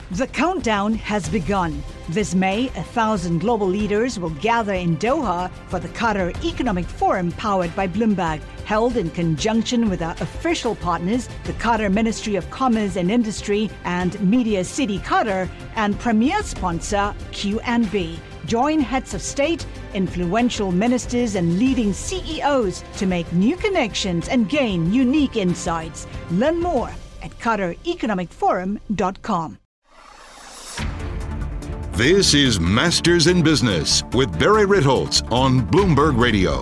The countdown has begun. This May, 1,000 global leaders will gather in Doha for the Qatar Economic Forum powered by Bloomberg, held in conjunction with our official partners, the Qatar Ministry of Commerce and Industry and Media City Qatar, and premier sponsor QNB. Join heads of state, influential ministers, and leading CEOs to make new connections and gain unique insights. Learn more at QatarEconomicForum.com. This is Masters in Business with Barry Ritholtz on Bloomberg Radio.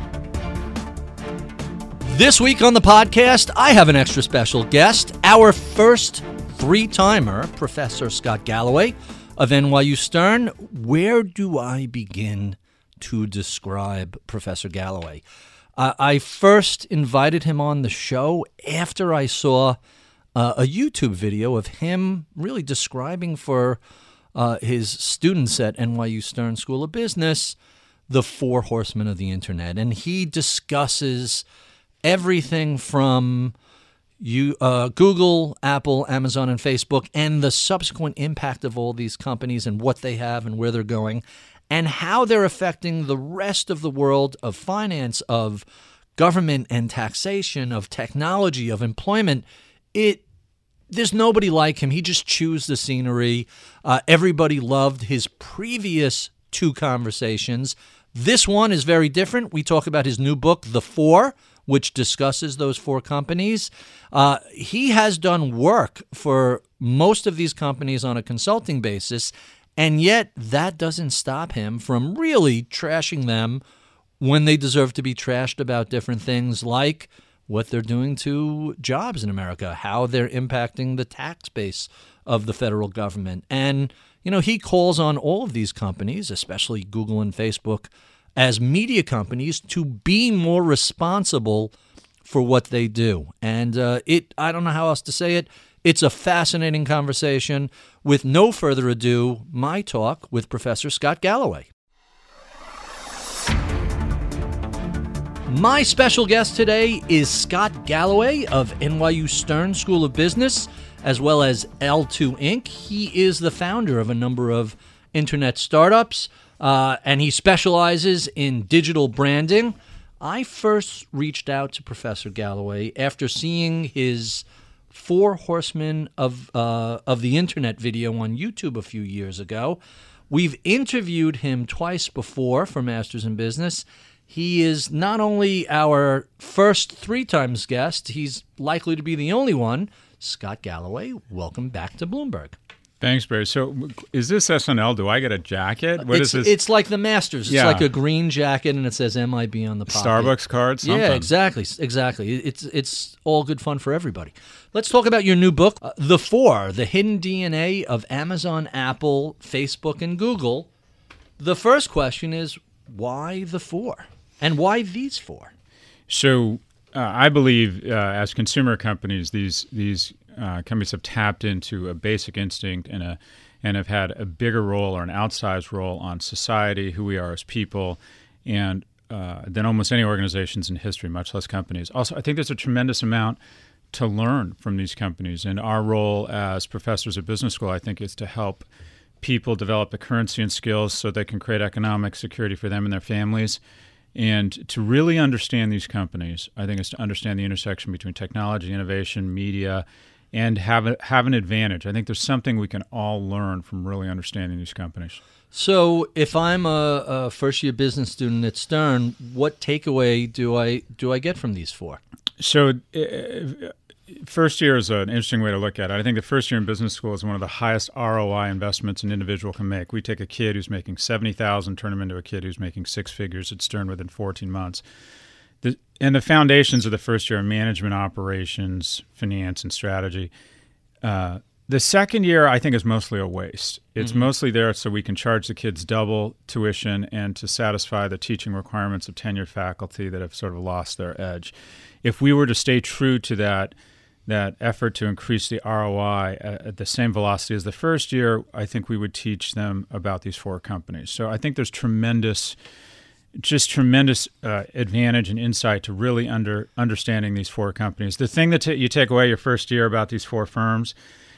This week on the podcast, I have an extra special guest, our first three-timer, Professor Scott Galloway of NYU Stern. Where do I begin to describe Professor Galloway? I first invited him on the show after I saw a YouTube video of him really describing for his students at NYU Stern School of Business the four horsemen of the internet. And he discusses everything from Google, Apple, Amazon, and Facebook, and the subsequent impact of all these companies and what they have and where they're going, and how they're affecting the rest of the world of finance, of government and taxation, of technology, of employment. There's nobody like him. He just chews the scenery. Everybody loved his previous two conversations. This one is very different. We talk about his new book, The Four, which discusses those four companies. He has done work for most of these companies on a consulting basis, and yet that doesn't stop him from really trashing them when they deserve to be trashed about different things like what they're doing to jobs in America, how they're impacting the tax base of the federal government. And, he calls on all of these companies, especially Google and Facebook, as media companies to be more responsible for what they do. And I don't know how else to say it. It's a fascinating conversation. With no further ado, my talk with Professor Scott Galloway. My special guest today is Scott Galloway of NYU Stern School of Business, as well as L2 Inc. He is the founder of a number of internet startups, and he specializes in digital branding. I first reached out to Professor Galloway after seeing his Four Horsemen of the Internet video on YouTube a few years ago. We've interviewed him twice before for Masters in Business. He is not only our first three times guest, he's likely to be the only one. Scott Galloway, welcome back to Bloomberg. Thanks, Barry. So is this SNL? Do I get a jacket? What is this? It's like the Masters. It's like a green jacket, and it says MIB on the pocket. Starbucks card? Something. Yeah, exactly. It's all good fun for everybody. Let's talk about your new book, The Four, The Hidden DNA of Amazon, Apple, Facebook, and Google. The first question is, why the four? And why these four? So I believe as consumer companies, these companies have tapped into a basic instinct and have had a bigger role or an outsized role on society, who we are as people, and than almost any organizations in history, much less companies. Also, I think there's a tremendous amount to learn from these companies. And our role as professors at business school, I think, is to help people develop the currency and skills so they can create economic security for them and their families. And to really understand these companies, I think, is to understand the intersection between technology, innovation, media, and have an advantage. I think there's something we can all learn from really understanding these companies. So if I'm a first-year business student at Stern, what takeaway do I get from these four? So first year is an interesting way to look at it. I think the first year in business school is one of the highest ROI investments an individual can make. We take a kid who's making $70,000, turn him into a kid who's making six figures at Stern within 14 months. And the foundations of the first year are management, operations, finance, and strategy. The second year, I think, is mostly a waste. It's mostly there so we can charge the kids double tuition and to satisfy the teaching requirements of tenured faculty that have sort of lost their edge. If we were to stay true to that effort to increase the ROI at the same velocity as the first year, I think we would teach them about these four companies. So I think there's tremendous advantage and insight to really understanding these four companies. The thing that you take away your first year about these four firms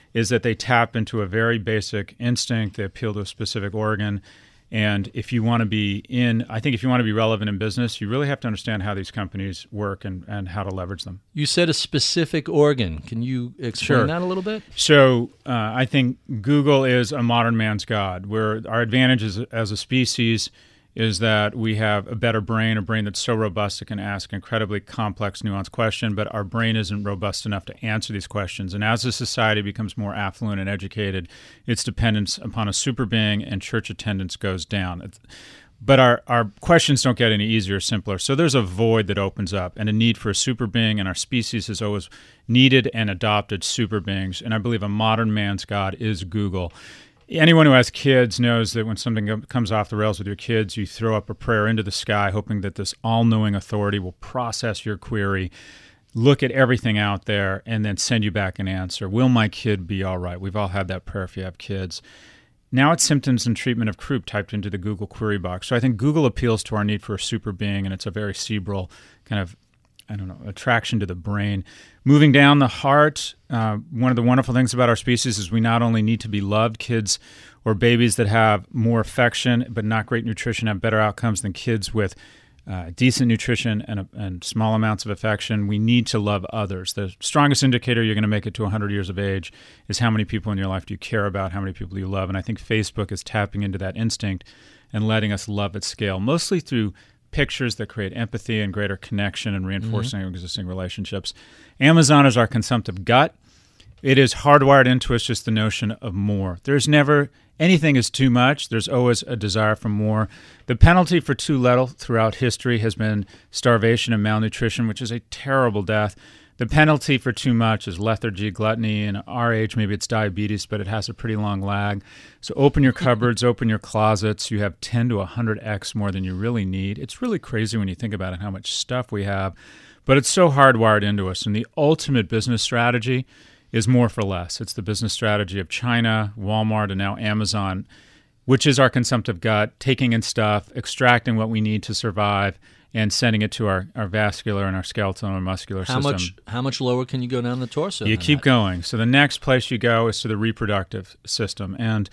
is that they tap into a very basic instinct. They appeal to a specific organ. And if you want to be if you want to be relevant in business, you really have to understand how these companies work and how to leverage them. You said a specific organ. Can you explain that a little bit? So I think Google is a modern man's God, where our advantage as a species is that we have a better brain, a brain that's so robust it can ask incredibly complex, nuanced questions, but our brain isn't robust enough to answer these questions. And as a society becomes more affluent and educated, its dependence upon a super being and church attendance goes down. But our questions don't get any easier or simpler. So there's a void that opens up and a need for a super being, and our species has always needed and adopted super beings. And I believe a modern man's God is Google. Anyone who has kids knows that when something comes off the rails with your kids, you throw up a prayer into the sky, hoping that this all-knowing authority will process your query, look at everything out there, and then send you back an answer. Will my kid be all right? We've all had that prayer if you have kids. Now it's symptoms and treatment of croup typed into the Google query box. So I think Google appeals to our need for a super being, and it's a very cerebral kind of, attraction to the brain. Moving down the heart, one of the wonderful things about our species is we not only need to be loved. Kids or babies that have more affection but not great nutrition have better outcomes than kids with decent nutrition and small amounts of affection. We need to love others. The strongest indicator you're going to make it to 100 years of age is how many people in your life do you care about, how many people you love. And I think Facebook is tapping into that instinct and letting us love at scale, mostly through pictures that create empathy and greater connection and reinforcing existing relationships. Amazon is our consumptive gut. It is hardwired into us just the notion of more. There's never anything is too much. There's always a desire for more. The penalty for too little throughout history has been starvation and malnutrition, which is a terrible death. The penalty for too much is lethargy, gluttony, and our age, maybe it's diabetes, but it has a pretty long lag. So open your cupboards, open your closets. You have 10 to 100x more than you really need. It's really crazy when you think about it, how much stuff we have, but it's so hardwired into us. And the ultimate business strategy is more for less. It's the business strategy of China, Walmart, and now Amazon, which is our consumptive gut, taking in stuff, extracting what we need to survive, and sending it to our vascular and our skeletal and muscular system. How much lower can you go down the torso? You keep going. So the next place you go is to the reproductive system. And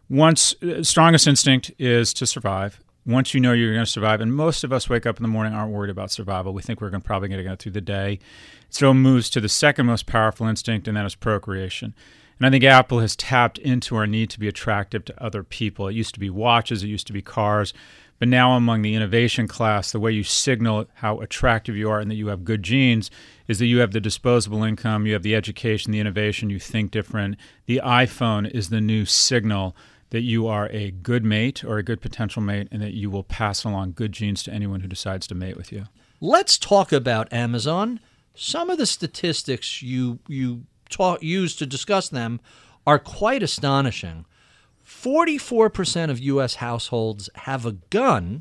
strongest instinct is to survive. Once you know you're going to survive, and most of us wake up in the morning aren't worried about survival. We think we're probably going to get through the day. So it moves to the second most powerful instinct, and that is procreation. And I think Apple has tapped into our need to be attractive to other people. It used to be watches, it used to be cars. But now among the innovation class, the way you signal how attractive you are and that you have good genes is that you have the disposable income, you have the education, the innovation, you think different. The iPhone is the new signal that you are a good mate or a good potential mate and that you will pass along good genes to anyone who decides to mate with you. Let's talk about Amazon. Some of the statistics you use to discuss them are quite astonishing. 44% of U.S. households have a gun.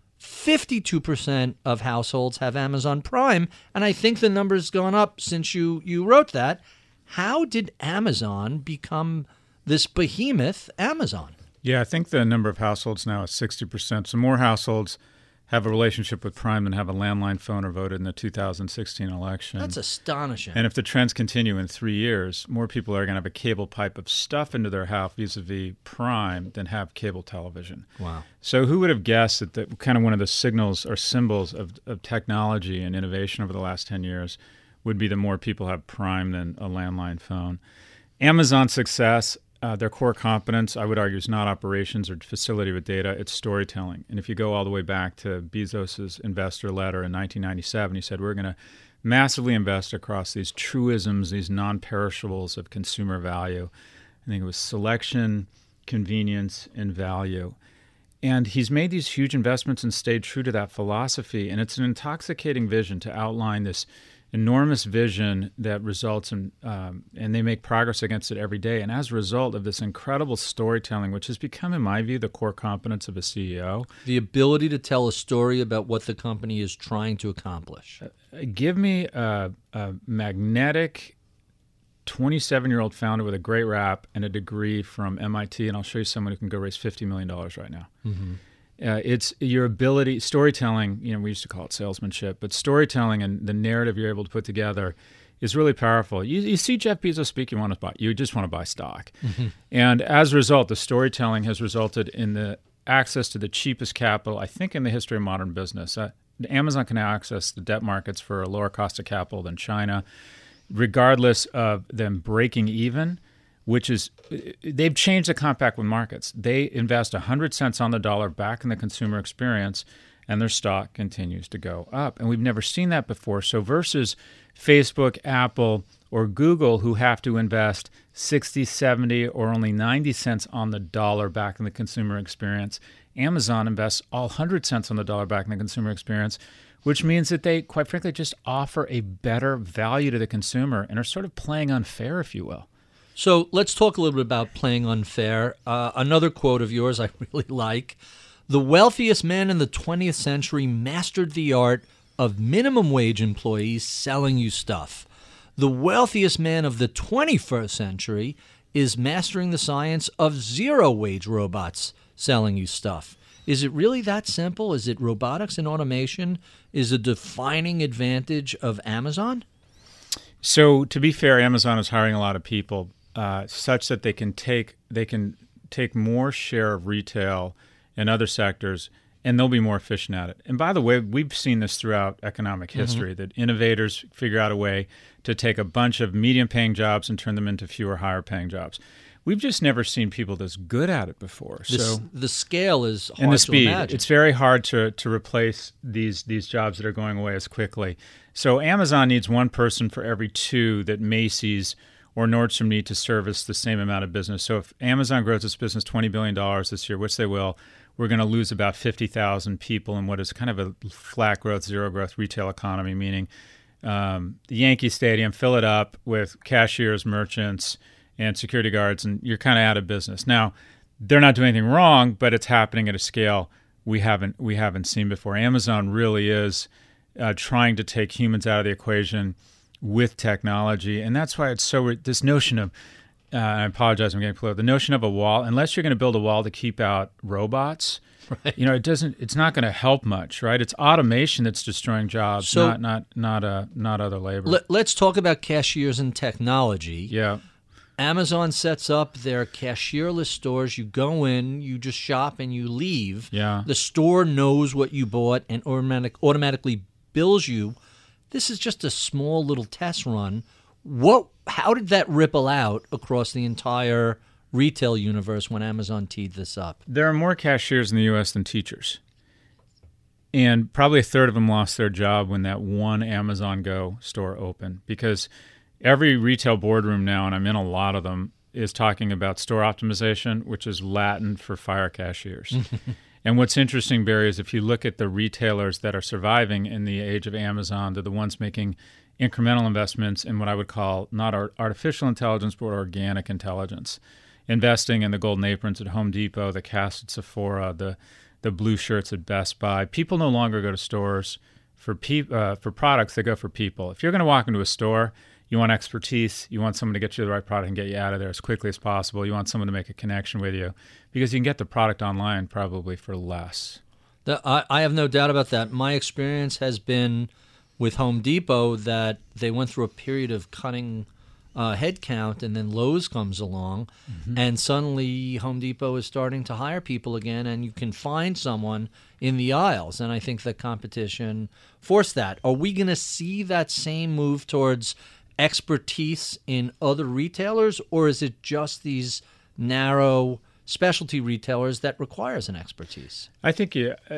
52% of households have Amazon Prime. And I think the number's gone up since you wrote that. How did Amazon become this behemoth Amazon? Yeah, I think the number of households now is 60%. So more households have a relationship with Prime than have a landline phone or voted in the 2016 election. That's astonishing. And if the trends continue in 3 years, more people are going to have a cable pipe of stuff into their house vis-a-vis Prime than have cable television. Wow. So who would have guessed that kind of one of the signals or symbols of technology and innovation over the last 10 years would be that more people have Prime than a landline phone. Amazon's success, their core competence, I would argue, is not operations or facility with data, it's storytelling. And if you go all the way back to Bezos's investor letter in 1997, he said, we're going to massively invest across these truisms, these non-perishables of consumer value. I think it was selection, convenience, and value. And he's made these huge investments and stayed true to that philosophy. And it's an intoxicating vision to outline this enormous vision that results in, and they make progress against it every day. And as a result of this incredible storytelling, which has become, in my view, the core competence of a CEO. The ability to tell a story about what the company is trying to accomplish. Give me a magnetic 27-year-old founder with a great rap and a degree from MIT, and I'll show you someone who can go raise $50 million right now. Mm-hmm. It's your ability, storytelling, we used to call it salesmanship, but storytelling and the narrative you're able to put together is really powerful. You see Jeff Bezos speak, you just want to buy stock. And as a result, the storytelling has resulted in the access to the cheapest capital, I think, in the history of modern business. Amazon can now access the debt markets for a lower cost of capital than China, regardless of them breaking even, which is, they've changed the compact with markets. They invest 100 cents on the dollar back in the consumer experience, and their stock continues to go up. And we've never seen that before. So versus Facebook, Apple, or Google, who have to invest 60, 70, or only 90 cents on the dollar back in the consumer experience, Amazon invests all 100 cents on the dollar back in the consumer experience, which means that they, quite frankly, just offer a better value to the consumer and are sort of playing unfair, if you will. So let's talk a little bit about playing unfair. Another quote of yours I really like. The wealthiest man in the 20th century mastered the art of minimum wage employees selling you stuff. The wealthiest man of the 21st century is mastering the science of zero-wage robots selling you stuff. Is it really that simple? Is it robotics and automation is a defining advantage of Amazon? So to be fair, Amazon is hiring a lot of people such that they can take more share of retail and other sectors, and they'll be more efficient at it. And by the way, we've seen this throughout economic history, that innovators figure out a way to take a bunch of medium-paying jobs and turn them into fewer higher-paying jobs. We've just never seen people this good at it before. So the scale is hard and the speed. To imagine. It's very hard to replace these jobs that are going away as quickly. So Amazon needs one person for every two that Macy's or Nordstrom need to service the same amount of business. So if Amazon grows its business $20 billion this year, which they will, we're going to lose about 50,000 people in what is kind of a flat growth, zero growth retail economy, meaning the Yankee Stadium, fill it up with cashiers, merchants, and security guards, and you're kind of out of business. Now, they're not doing anything wrong, but it's happening at a scale we haven't seen before. Amazon really is trying to take humans out of the equation with technology, and that's why it's so this notion of I apologize, I'm getting political. The notion of a wall, unless you're going to build a wall to keep out robots, right. It's not going to help much, right? It's automation that's destroying jobs, so, not other labor. Let's talk about cashiers and technology. Yeah. Amazon sets up their cashierless stores. You go in, you just shop, and you leave. Yeah. The store knows what you bought and automatically bills you. This is just a small little test run. How did that ripple out across the entire retail universe when Amazon teed this up? There are more cashiers in the U.S. than teachers. And probably a third of them lost their job when that one Amazon Go store opened, because every retail boardroom now, and I'm in a lot of them, is talking about store optimization, which is Latin for fire cashiers. And what's interesting, Barry, is if you look at the retailers that are surviving in the age of Amazon, they're the ones making incremental investments in what I would call not artificial intelligence, but organic intelligence. Investing in the golden aprons at Home Depot, the casts at Sephora, the blue shirts at Best Buy. People no longer go to stores for products, they go for people. If you're going to walk into a store, you want expertise, you want someone to get you the right product and get you out of there as quickly as possible. You want someone to make a connection with you because you can get the product online probably for less. I have no doubt about that. My experience has been with Home Depot that they went through a period of cutting headcount, and then Lowe's comes along, and suddenly Home Depot is starting to hire people again, and you can find someone in the aisles. And I think the competition forced that. Are we going to see that same move towards expertise in other retailers, or is it just these narrow specialty retailers that requires an expertise? I think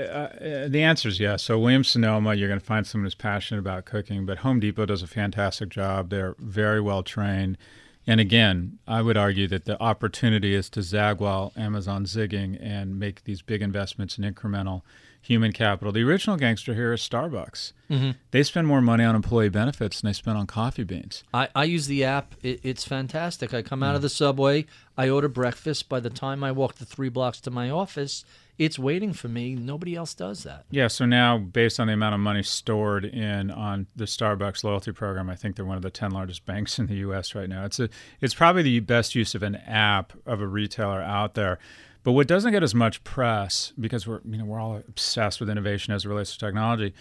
the answer is yes. So Williams-Sonoma, you're going to find someone who's passionate about cooking, but Home Depot does a fantastic job. They're very well trained. And again, I would argue that the opportunity is to zag while Amazon's zigging and make these big investments in incremental human capital. The original gangster here is Starbucks. They spend more money on employee benefits than they spend on coffee beans. I use the app. It's fantastic. I come out of the subway. I order breakfast. By the time I walk the 3 blocks to my office, it's waiting for me. Nobody else does that. Yeah, so now based on the amount of money stored on the Starbucks loyalty program, I think they're one of the 10 largest banks in the U.S. right now. It's probably the best use of an app of a retailer out there. But what doesn't get as much press, because we're all obsessed with innovation as it relates to technology,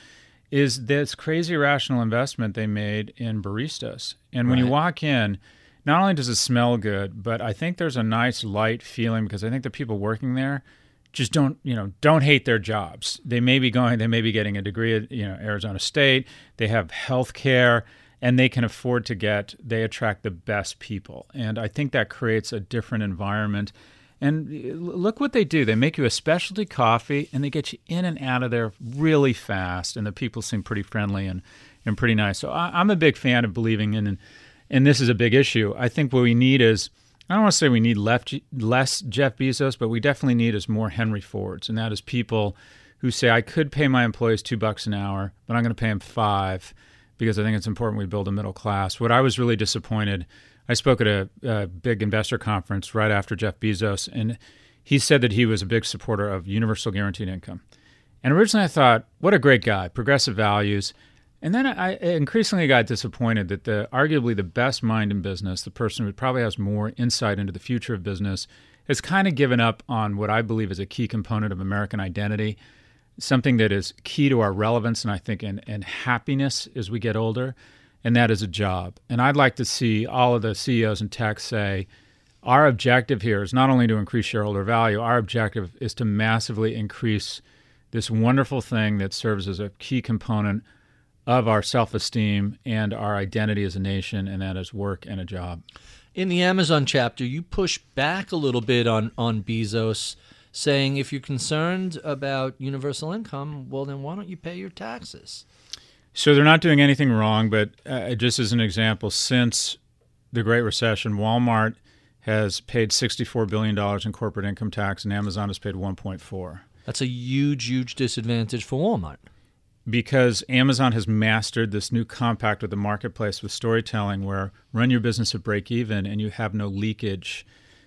is this crazy irrational investment they made in baristas. And when you walk in, not only does it smell good, but I think there's a nice light feeling because I think the people working there just don't hate their jobs. They may be getting a degree at Arizona State. They have health care, and they can afford they attract the best people. And I think that creates a different environment. And look what they do. They make you a specialty coffee, and they get you in and out of there really fast. And the people seem pretty friendly and pretty nice. So I'm a big fan of believing in, and this is a big issue. I think what we need is, I don't want to say we need less Jeff Bezos, but we definitely need is more Henry Fords. And that is people who say, I could pay my employees $2 an hour, but I'm going to pay them $5 because I think it's important we build a middle class. What I was really disappointed, I spoke at a big investor conference right after Jeff Bezos, and he said that he was a big supporter of universal guaranteed income. And originally I thought, what a great guy, progressive values. And then I increasingly got disappointed that arguably the best mind in business, the person who probably has more insight into the future of business, has kind of given up on what I believe is a key component of American identity, something that is key to our relevance and I think and happiness as we get older, and that is a job. And I'd like to see all of the CEOs in tech say, our objective here is not only to increase shareholder value, our objective is to massively increase this wonderful thing that serves as a key component of our self-esteem and our identity as a nation, and that is work and a job. In the Amazon chapter, you push back a little bit on Bezos, saying if you're concerned about universal income, well, then why don't you pay your taxes? So they're not doing anything wrong, but just as an example, since the Great Recession, Walmart has paid $64 billion in corporate income tax, and Amazon has paid $1.4. That's a huge, huge disadvantage for Walmart. Because Amazon has mastered this new compact with the marketplace with storytelling where run your business at break even and you have no leakage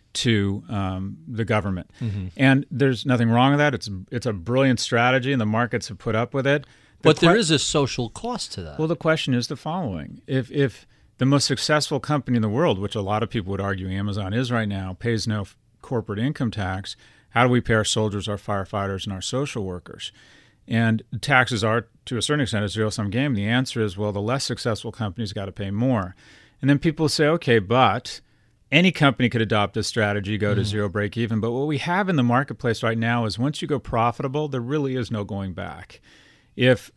to the government. Mm-hmm. And there's nothing wrong with that. It's a brilliant strategy, and the markets have put up with it. But there is a social cost to that. Well, the question is the following. If the most successful company in the world, which a lot of people would argue Amazon is right now, pays no corporate income tax, how do we pay our soldiers, our firefighters, and our social workers? And taxes are, to a certain extent, a zero-sum game. The answer is, well, the less successful companies got to pay more. And then people say, okay, but any company could adopt this strategy, go to zero break-even. But what we have in the marketplace right now is once you go profitable, there really is no going back. If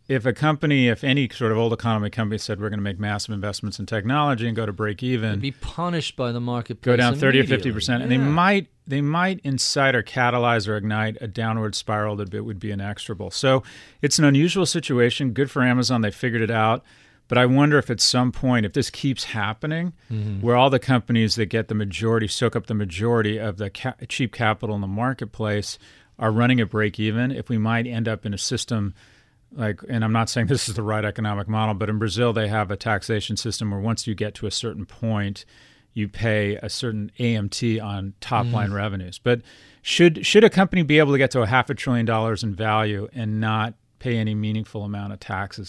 any sort of old economy company said we're going to make massive investments in technology and go to break even, they'd be punished by the marketplace. Go down 30 or 50%, and they might incite or catalyze or ignite a downward spiral that would be inexorable. So it's an unusual situation. Good for Amazon; they figured it out. But I wonder if at some point, if this keeps happening, where all the companies that get the majority, soak up the majority of the cheap capital in the marketplace, are running at break even, if we might end up in a system. And I'm not saying this is the right economic model, but in Brazil they have a taxation system where once you get to a certain point, you pay a certain AMT on top line revenues. But should a company be able to get to $500 billion in value and not pay any meaningful amount of taxes?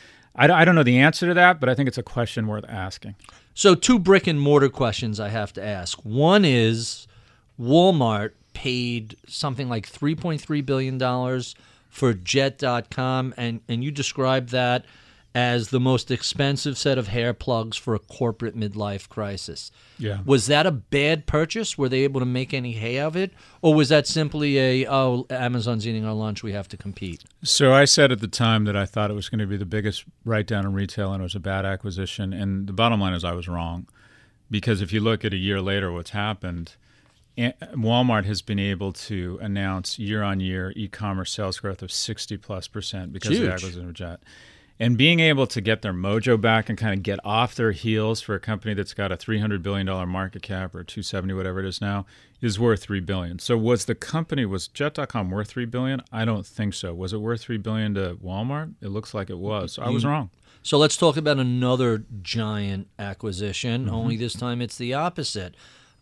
I don't know the answer to that, but I think it's a question worth asking. So 2 brick and mortar questions I have to ask. One is Walmart paid something like $3.3 billion for Jet.com, and you described that as the most expensive set of hair plugs for a corporate midlife crisis. Yeah. Was that a bad purchase? Were they able to make any hay of it? Or was that simply Amazon's eating our lunch, we have to compete? So I said at the time that I thought it was going to be the biggest write-down in retail and it was a bad acquisition. And the bottom line is I was wrong. Because if you look at a year later what's happened, Walmart has been able to announce year-on-year e-commerce sales growth of 60+% because of the acquisition of Jet. And being able to get their mojo back and kind of get off their heels for a company that's got a $300 billion market cap or $270, whatever it is now, is worth $3 billion. So was Jet.com worth $3 billion? I don't think so. Was it worth $3 billion to Walmart? It looks like it was. So I was wrong. So let's talk about another giant acquisition, only this time it's the opposite.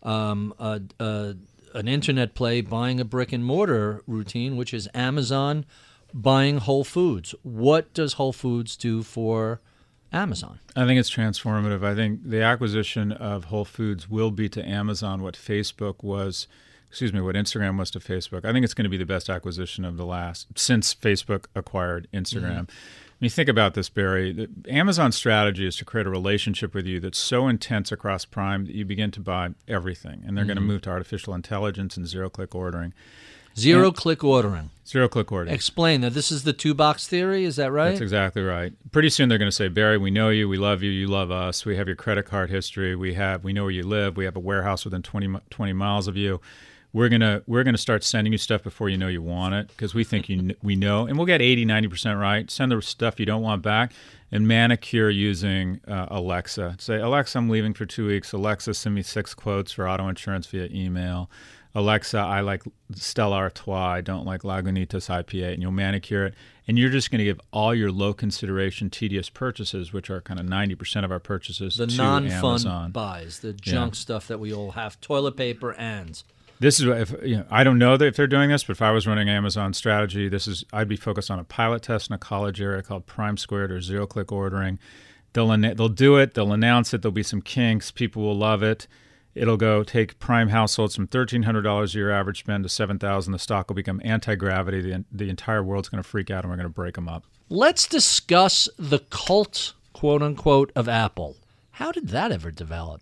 An internet play buying a brick and mortar routine, which is Amazon buying Whole Foods. What does Whole Foods do for Amazon? I think it's transformative. I think the acquisition of Whole Foods will be to Amazon what Facebook was Instagram was to Facebook. I think it's going to be the best acquisition of since Facebook acquired Instagram. When you think about this, Barry, Amazon's strategy is to create a relationship with you that's so intense across Prime that you begin to buy everything. And they're going to move to artificial intelligence and zero-click ordering. Zero-click ordering. Zero-click ordering. Explain that. This is the two-box theory, is that right? That's exactly right. Pretty soon they're going to say, Barry, we know you, we love you, you love us. We have your credit card history. We know where you live. We have a warehouse within 20 miles of you. We're gonna start sending you stuff before you know you want it because we think we know, and we'll get 80-90% right. Send the stuff you don't want back, and manicure using Alexa. Say, Alexa, I'm leaving for 2 weeks. Alexa, send me 6 quotes for auto insurance via email. Alexa, I like Stella Artois. I don't like Lagunitas IPA, and you'll manicure it. And you're just going to give all your low consideration, tedious purchases, which are kind of 90% of our purchases, to Amazon. The non-fun buys, the junk stuff that we all have, toilet paper and. This is I don't know if they're doing this, but if I was running Amazon strategy, I'd be focused on a pilot test in a college area called Prime Squared or zero-click ordering. They'll do it. They'll announce it. There'll be some kinks. People will love it. It'll go take Prime households from $1,300 a year average spend to $7,000. The stock will become anti-gravity. The entire world's going to freak out, and we're going to break them up. Let's discuss the cult, quote-unquote, of Apple. How did that ever develop?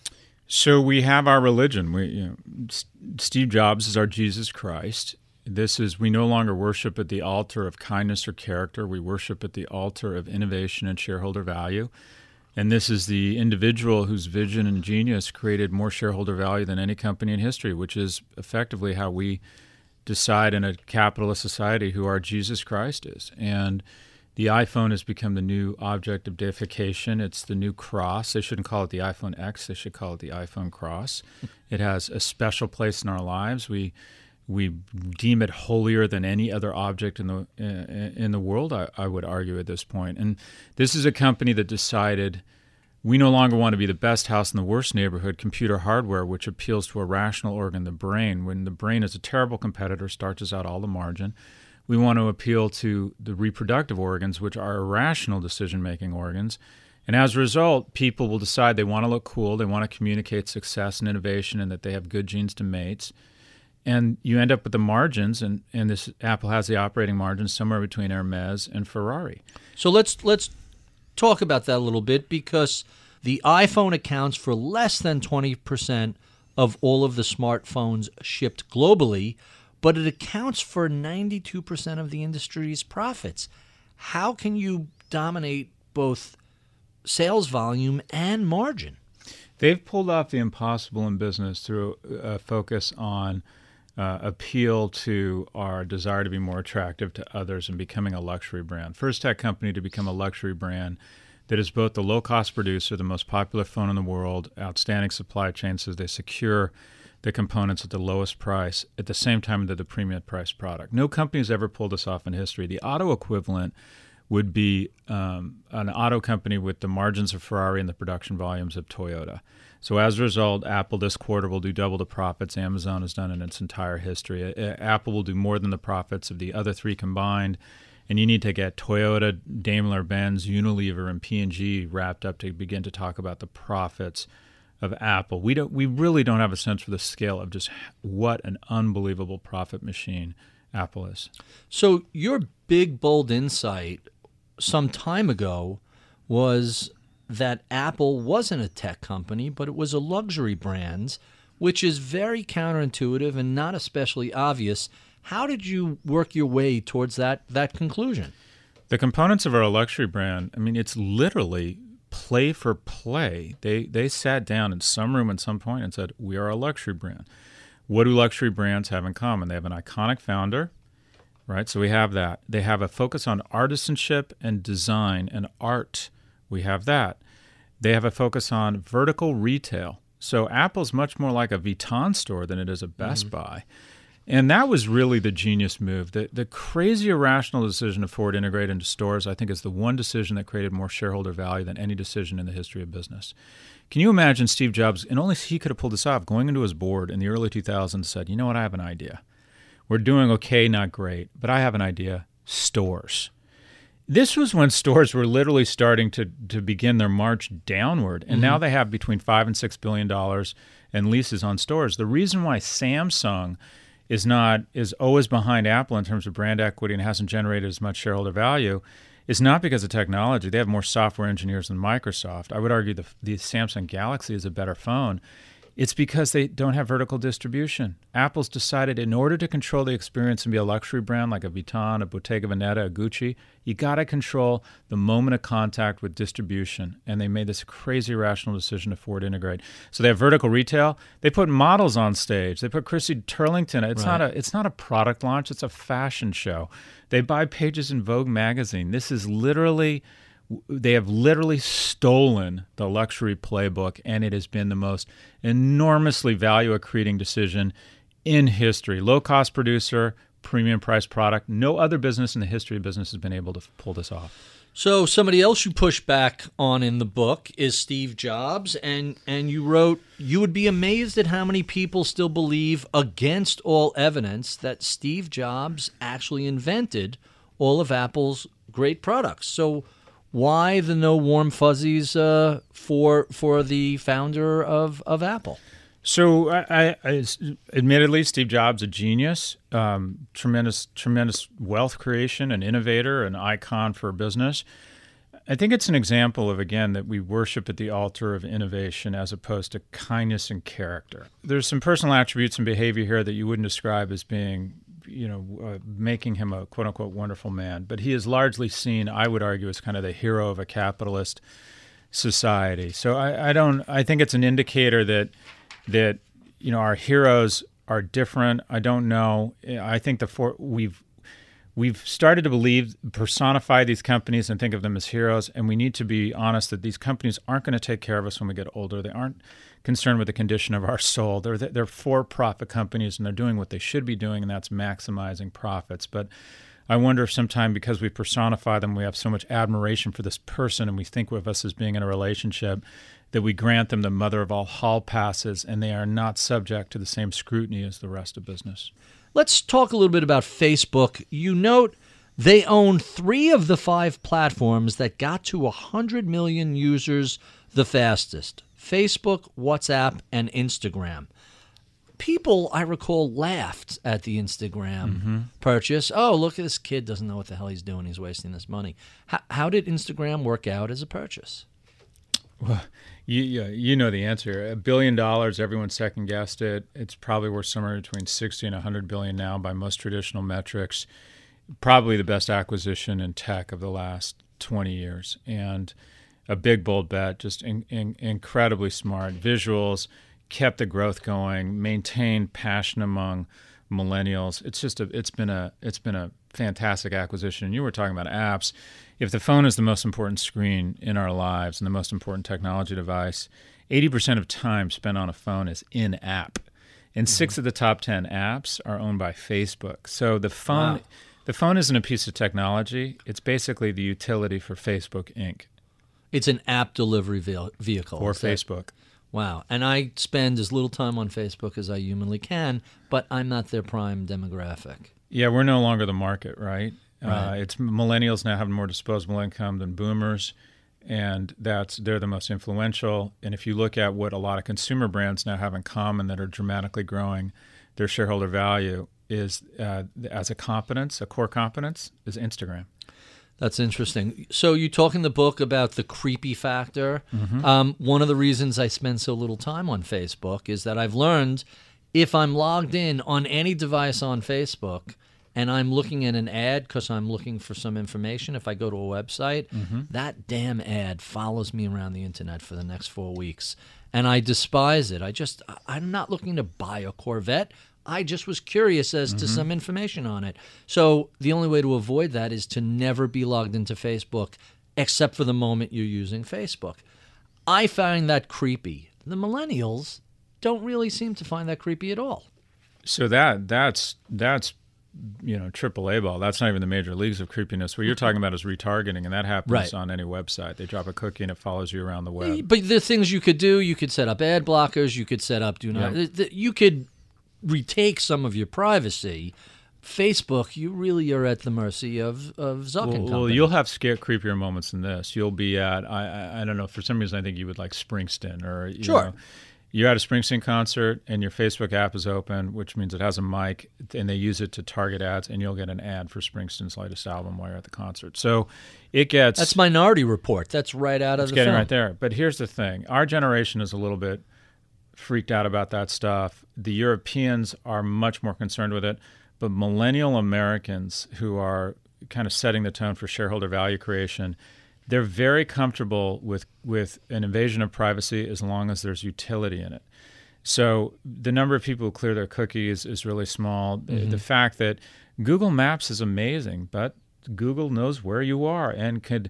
So we have our religion. Steve Jobs is our Jesus Christ. We no longer worship at the altar of kindness or character. We worship at the altar of innovation and shareholder value. And this is the individual whose vision and genius created more shareholder value than any company in history, which is effectively how we decide in a capitalist society who our Jesus Christ is. And the iPhone has become the new object of deification. It's the new cross. They shouldn't call it the iPhone X. They should call it the iPhone cross. It has a special place in our lives. We deem it holier than any other object in the world, I would argue at this point. And this is a company that decided we no longer want to be the best house in the worst neighborhood, computer hardware, which appeals to a rational organ, the brain. When the brain is a terrible competitor, starches out all the margin. We want to appeal to the reproductive organs, which are irrational decision-making organs. And as a result, people will decide they want to look cool, they want to communicate success and innovation, and that they have good genes to mates. And you end up with the margins, and this Apple has the operating margins somewhere between Hermes and Ferrari. So let's talk about that a little bit, because the iPhone accounts for less than 20% of all of the smartphones shipped globally, but it accounts for 92% of the industry's profits. How can you dominate both sales volume and margin? They've pulled off the impossible in business through a focus on appeal to our desire to be more attractive to others and becoming a luxury brand. First tech company to become a luxury brand that is both the low-cost producer, the most popular phone in the world, outstanding supply chain, so they secure the components at the lowest price at the same time that the premium price product. No company has ever pulled this off in history. The auto equivalent would be an auto company with the margins of Ferrari and the production volumes of Toyota. So as a result, Apple this quarter will do double the profits Amazon has done in its entire history. Apple will do more than the profits of the other three combined. And you need to get Toyota, Daimler-Benz, Unilever, and P&G wrapped up to begin to talk about the profits of Apple. We really don't have a sense for the scale of just what an unbelievable profit machine Apple is. So your big, bold insight some time ago was that Apple wasn't a tech company, but it was a luxury brand, which is very counterintuitive and not especially obvious. How did you work your way towards that conclusion? The components of our luxury brand, it's literally play for play. They sat down in some room at some point and said, we are a luxury brand. What do luxury brands have in common? They have an iconic founder, right? So we have that. They have a focus on artisanship and design and art. We have that. They have a focus on vertical retail. So Apple's much more like a Vuitton store than it is a Best Buy. And that was really the genius move. The crazy irrational decision of forward integrate into stores, I think, is the one decision that created more shareholder value than any decision in the history of business. Can you imagine Steve Jobs, and only he could have pulled this off, going into his board in the early 2000s and said, you know what, I have an idea. We're doing okay, not great, but I have an idea, stores. This was when stores were literally starting to begin their march downward, and now they have between $5 and $6 billion and leases on stores. The reason why Samsung is always behind Apple in terms of brand equity and hasn't generated as much shareholder value is not because of technology. They have more software engineers than Microsoft. I would argue the Samsung Galaxy is a better phone. It's because they don't have vertical distribution. Apple's decided in order to control the experience and be a luxury brand like a Vuitton, a Bottega Veneta, a Gucci, you got to control the moment of contact with distribution. And they made this crazy rational decision to forward integrate. So they have vertical retail. They put models on stage. They put Chrissy Turlington. It's not a product launch. It's a fashion show. They buy pages in Vogue magazine. They have literally stolen the luxury playbook, and it has been the most enormously value-accreting decision in history. Low-cost producer, premium-priced product. No other business in the history of business has been able to pull this off. So somebody else you push back on in the book is Steve Jobs, and you wrote, you would be amazed at how many people still believe, against all evidence, that Steve Jobs actually invented all of Apple's great products. So why the no warm fuzzies for the founder of Apple? So, I admittedly, Steve Jobs, a genius, tremendous wealth creation, an innovator, an icon for business. I think it's an example of, again, that we worship at the altar of innovation as opposed to kindness and character. There's some personal attributes and behavior here that you wouldn't describe as being, making him a quote-unquote wonderful man. But he is largely seen, I would argue, as kind of the hero of a capitalist society. So I think it's an indicator that our heroes are different. I don't know. I think we've started to personify these companies and think of them as heroes, and we need to be honest that these companies aren't going to take care of us when we get older. They aren't concerned with the condition of our soul. They're for-profit companies, and they're doing what they should be doing, and that's maximizing profits. But I wonder if sometime, because we personify them, we have so much admiration for this person, and we think of us as being in a relationship, that we grant them the mother of all hall passes, and they are not subject to the same scrutiny as the rest of business. Let's talk a little bit about Facebook. You note they own 3 of the 5 platforms that got to 100 million users the fastest: Facebook, WhatsApp, and Instagram. People, I recall, laughed at the Instagram purchase. Oh, look at this kid, doesn't know what the hell he's doing. He's wasting this money. How did Instagram work out as a purchase? Well, you know the answer. $1 billion, everyone second-guessed it. It's probably worth somewhere between 60 and 100 billion now by most traditional metrics. Probably the best acquisition in tech of the last 20 years. And a big, bold bet, just incredibly smart. Visuals, kept the growth going, maintained passion among millennials. It's been a fantastic acquisition. And you were talking about apps. If the phone is the most important screen in our lives and the most important technology device, 80% of time spent on a phone is in-app. And 6 of the top 10 apps are owned by Facebook. So the phone isn't a piece of technology. It's basically the utility for Facebook Inc. It's an app delivery vehicle. For Facebook. Wow. And I spend as little time on Facebook as I humanly can, but I'm not their prime demographic. Yeah, we're no longer the market, right? Right. It's millennials now have more disposable income than boomers, and they're the most influential. And if you look at what a lot of consumer brands now have in common that are dramatically growing their shareholder value is as a core competence, is Instagram. That's interesting. So you talk in the book about the creepy factor. One of the reasons I spend so little time on Facebook is that I've learned if I'm logged in on any device on Facebook and I'm looking at an ad because I'm looking for some information, if I go to a website, that damn ad follows me around the internet for the next 4 weeks. And I despise it. I'm not looking to buy a Corvette. I just was curious as to some information on it. So the only way to avoid that is to never be logged into Facebook except for the moment you're using Facebook. I find that creepy. The millennials don't really seem to find that creepy at all. So that's AAA ball. That's not even the major leagues of creepiness. What you're talking about is retargeting, and that happens on any website. They drop a cookie and it follows you around the web. But the things you could do, you could set up ad blockers, you could set up do not. You could retake some of your privacy. Facebook, you really are at the mercy of Zuck and company. Well, you'll have creepier moments than this. You'll be at, I don't know, for some reason I think you would like Springsteen or, you know, You're at a Springsteen concert and your Facebook app is open, which means it has a mic, and they use it to target ads, and you'll get an ad for Springsteen's latest album while you're at the concert. So it gets... That's Minority Report. That's right out of the film. It's getting right there. But here's the thing. Our generation is a little bit freaked out about that stuff. The Europeans are much more concerned with it. But millennial Americans who are kind of setting the tone for shareholder value creation, they're very comfortable with an invasion of privacy as long as there's utility in it. So the number of people who clear their cookies is really small. Mm-hmm. The fact that Google Maps is amazing, but Google knows where you are and could...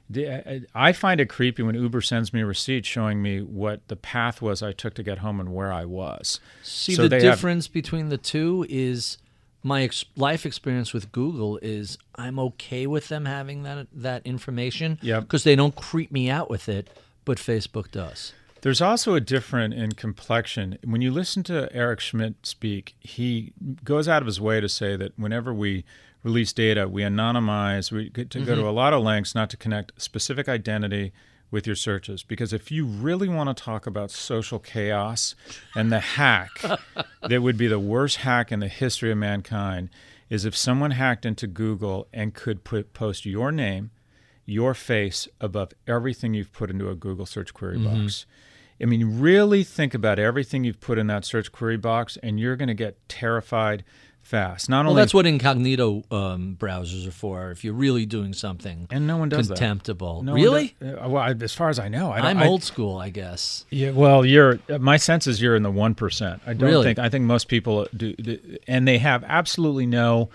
I find it creepy when Uber sends me a receipt showing me what the path was I took to get home and where I was. See, so the difference between the two is... My life experience with Google is I'm okay with them having that information because they don't creep me out with it, but Facebook does. There's also a difference in complexion. When you listen to Eric Schmidt speak, he goes out of his way to say that whenever we release data, we anonymize, we get to go to a lot of lengths not to connect specific identity with your searches. Because if you really want to talk about social chaos and the hack that would be the worst hack in the history of mankind is if someone hacked into Google and could post your name, your face above everything you've put into a Google search query box. I mean, really think about everything you've put in that search query box, and you're going to get terrified fast. That's what incognito browsers are for. If you're really doing something and no one does contemptible. That. Really? Well, as far as I know, I'm old school, I guess. Yeah. Well, my sense is you're in the 1%. I don't think. I think most people do, and they have absolutely no.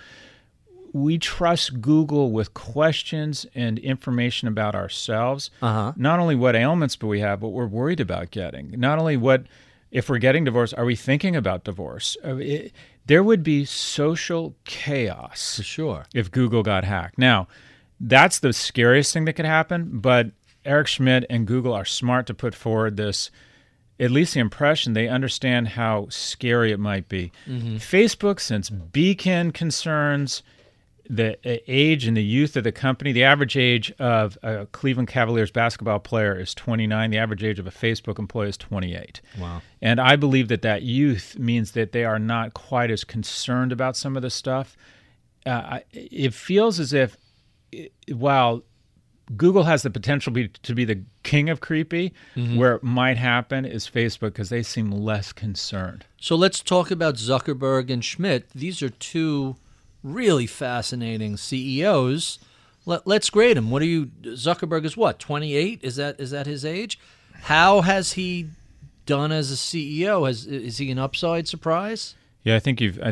We trust Google with questions and information about ourselves. Not only what ailments we have, but we're worried about getting. Not only if we're getting divorced, are we thinking about divorce? There would be social chaos for sure if Google got hacked. Now, that's the scariest thing that could happen, but Eric Schmidt and Google are smart to put forward this, at least the impression they understand how scary it might be. Facebook, since Beacon concerns, the age and the youth of the company, the average age of a Cleveland Cavaliers basketball player is 29. The average age of a Facebook employee is 28. Wow. And I believe that youth means that they are not quite as concerned about some of this stuff. It feels as if, while Google has the potential to be the king of creepy, where it might happen is Facebook, because they seem less concerned. So let's talk about Zuckerberg and Schmidt. These are two really fascinating CEOs. Let's grade him. Zuckerberg is what, 28? Is that his age? How has he done as a CEO? Is he an upside surprise? Yeah, I think you've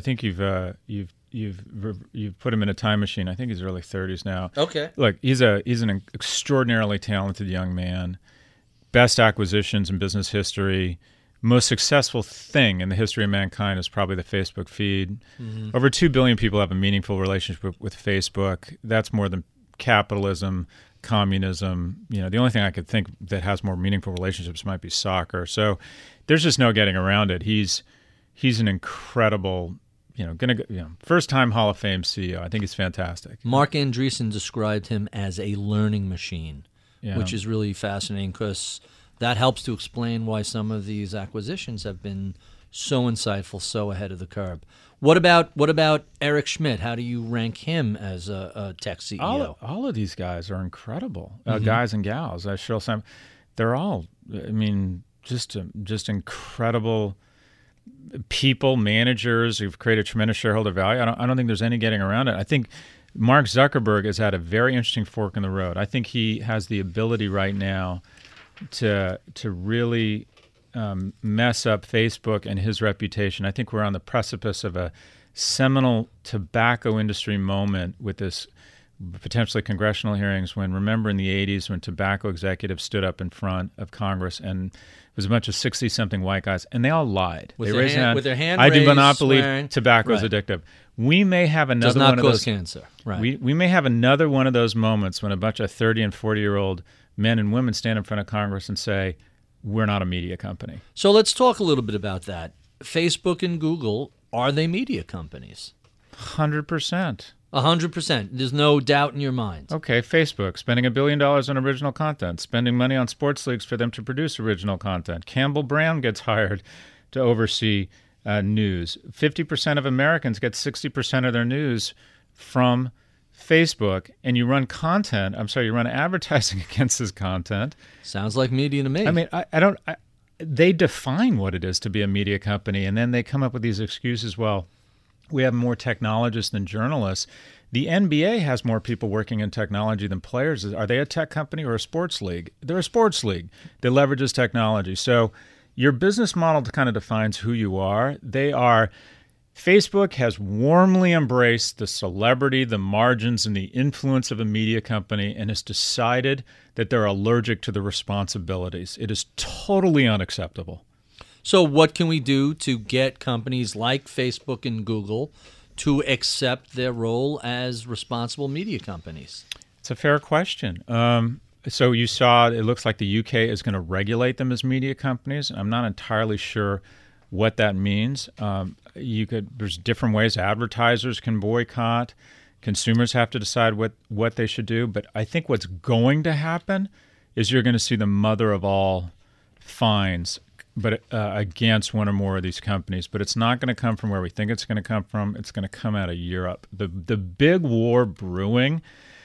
put him in a time machine. I think he's early 30s now. Okay. Look, he's an extraordinarily talented young man. Best acquisitions in business history. Most successful thing in the history of mankind is probably the Facebook feed. Over 2 billion people have a meaningful relationship with Facebook. That's more than capitalism, communism. The only thing I could think that has more meaningful relationships might be soccer. So there's just no getting around it. He's an incredible, first-time Hall of Fame CEO. I think he's fantastic. Mark Andreessen described him as a learning machine, which is really fascinating because that helps to explain why some of these acquisitions have been so insightful, so ahead of the curve. What about Eric Schmidt? How do you rank him as a tech CEO? All of these guys are incredible, guys and gals. Sheryl Sandberg, they're all, just incredible people, managers who've created tremendous shareholder value. I don't think there's any getting around it. I think Mark Zuckerberg is at a very interesting fork in the road. I think he has the ability right now to really mess up Facebook and his reputation. I think we're on the precipice of a seminal tobacco industry moment with this potentially congressional hearings when, remember in the 80s when tobacco executives stood up in front of Congress and it was a bunch of 60-something white guys, and they all lied. With they raised with their hand I raised, do not believe swearing. Tobacco is addictive. We may have another Does not one of cause those cancer. Right. We may have another one of those moments when a bunch of 30 and 40-year-old men and women stand in front of Congress and say, we're not a media company. So let's talk a little bit about that. Facebook and Google, are they media companies? 100%. 100%. There's no doubt in your mind. Okay, Facebook, spending $1 billion on original content, spending money on sports leagues for them to produce original content. Campbell Brown gets hired to oversee news. 50% of Americans get 60% of their news from Facebook, and you run advertising against this content. Sounds like media to me. I mean, they define what it is to be a media company, and then they come up with these excuses. Well, we have more technologists than journalists. The NBA has more people working in technology than players. Are they a tech company or a sports league? They're a sports league that leverages technology. So your business model kind of defines who you are. Facebook has warmly embraced the celebrity, the margins, and the influence of a media company and has decided that they're allergic to the responsibilities. It is totally unacceptable. So what can we do to get companies like Facebook and Google to accept their role as responsible media companies? It's a fair question. So you saw it looks like the UK is going to regulate them as media companies. I'm not entirely sure what that means. There's different ways advertisers can boycott. Consumers have to decide what they should do. But I think what's going to happen is you're going to see the mother of all fines against one or more of these companies. But it's not going to come from where we think it's going to come from. It's going to come out of Europe. The big war brewing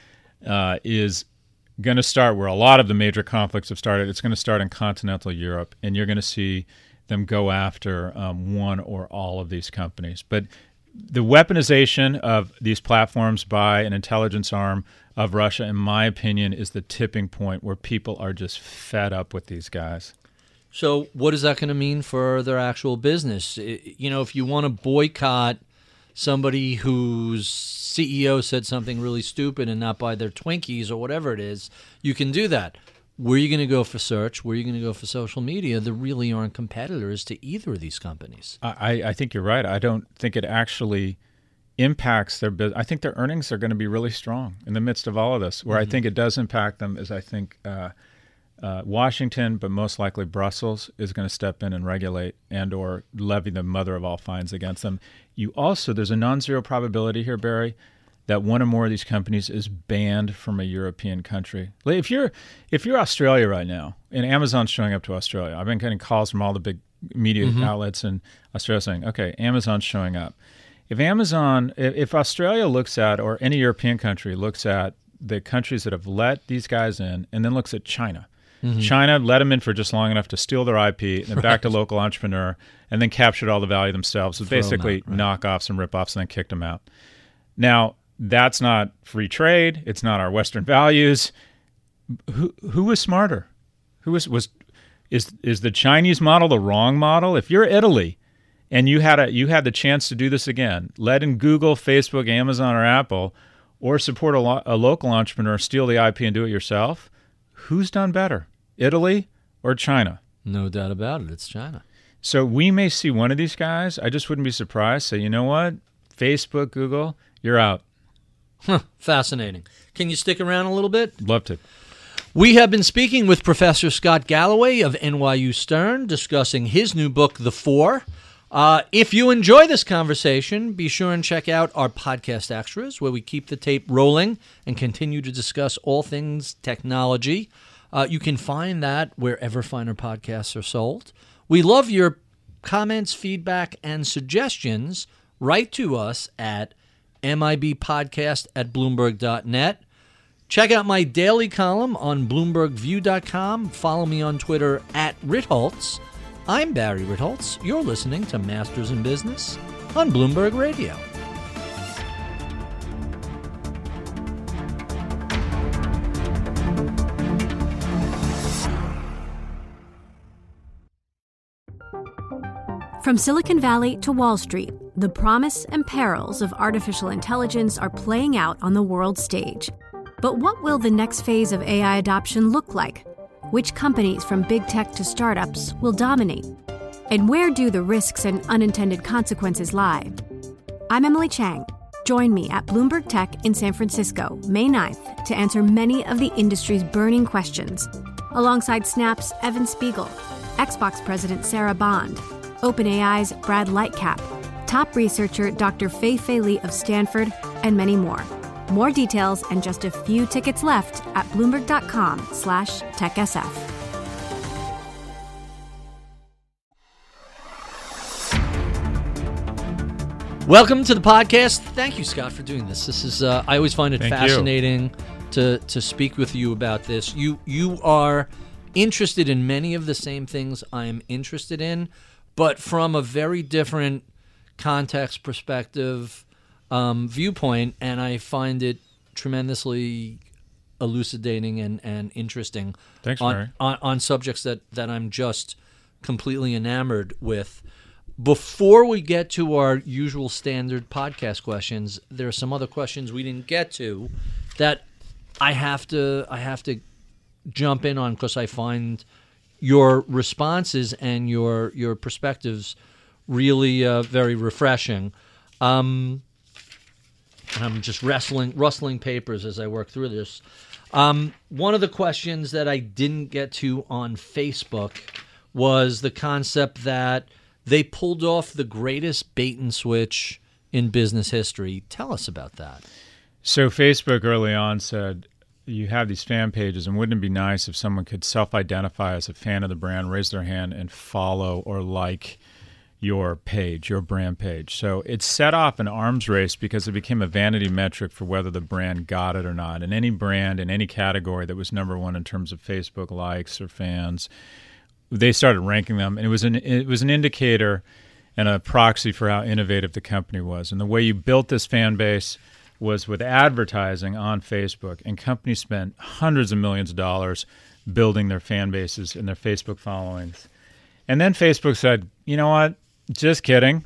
is going to start where a lot of the major conflicts have started. It's going to start in continental Europe, and you're going to see them go after one or all of these companies. But the weaponization of these platforms by an intelligence arm of Russia, in my opinion, is the tipping point where people are just fed up with these guys. So what is that going to mean for their actual business? If you want to boycott somebody whose CEO said something really stupid and not buy their Twinkies or whatever it is, you can do that. Where are you going to go for search? Where are you going to go for social media? There really aren't competitors to either of these companies. I think you're right. I don't think it actually impacts their business. I think their earnings are going to be really strong in the midst of all of this. Where I think it does impact them is I think Washington, but most likely Brussels, is going to step in and regulate and or levy the mother of all fines against them. There's a non-zero probability here, Barry, that one or more of these companies is banned from a European country. If you're Australia right now, and Amazon's showing up to Australia, I've been getting calls from all the big media outlets in Australia saying, okay, Amazon's showing up. If Australia looks at, or any European country looks at the countries that have let these guys in and then looks at China, China let them in for just long enough to steal their IP and then back to local entrepreneur and then captured all the value themselves. So basically knockoffs and ripoffs and then kicked them out. Now, that's not free trade. It's not our Western values. Who was smarter? Is the Chinese model the wrong model? If you're Italy and you had the chance to do this again, let in Google, Facebook, Amazon, or Apple, or support a local entrepreneur, steal the IP and do it yourself, who's done better, Italy or China? No doubt about it. It's China. So we may see one of these guys. I just wouldn't be surprised. Say, you know what? Facebook, Google, you're out. Fascinating. Can you stick around a little bit? Love to. We have been speaking with Professor Scott Galloway of NYU Stern, discussing his new book, The Four. If you enjoy this conversation, be sure and check out our podcast extras, where we keep the tape rolling and continue to discuss all things technology. You can find that wherever finer podcasts are sold. We love your comments, feedback, and suggestions. Write to us at mibpodcast@bloomberg.net. Check out my daily column on BloombergView.com. Follow me on Twitter @Ritholtz. I'm Barry Ritholtz. You're listening to Masters in Business on Bloomberg Radio. From Silicon Valley to Wall Street, the promise and perils of artificial intelligence are playing out on the world stage. But what will the next phase of AI adoption look like? Which companies, from big tech to startups, will dominate? And where do the risks and unintended consequences lie? I'm Emily Chang. Join me at Bloomberg Tech in San Francisco, May 9th, to answer many of the industry's burning questions, alongside Snap's Evan Spiegel, Xbox President Sarah Bond, OpenAI's Brad Lightcap, top researcher Dr. Fei-Fei Li of Stanford, and many more. More details and just a few tickets left at Bloomberg.com/TechSF. Welcome to the podcast. Thank you, Scott, for doing this. This is I always find it fascinating to speak with you about this. You are interested in many of the same things I'm interested in, but from a very different context, perspective, viewpoint, and I find it tremendously elucidating and interesting. Thanks, Mary. on subjects that I'm just completely enamored with. Before we get to our usual standard podcast questions, there are some other questions we didn't get to that I have to jump in on because I find your responses and your perspectives really very refreshing. And I'm just rustling papers as I work through this. One of the questions that I didn't get to on Facebook was the concept that they pulled off the greatest bait and switch in business history. Tell us about that. So Facebook early on said, you have these fan pages, and wouldn't it be nice if someone could self-identify as a fan of the brand, raise their hand, and follow or like your page, your brand page. So it set off an arms race because it became a vanity metric for whether the brand got it or not. And any brand in any category that was number one in terms of Facebook likes or fans, they started ranking them, and it was an indicator and a proxy for how innovative the company was. And the way you built this fan base was with advertising on Facebook, and companies spent hundreds of millions of dollars building their fan bases and their Facebook followings. And then Facebook said, you know what? Just kidding.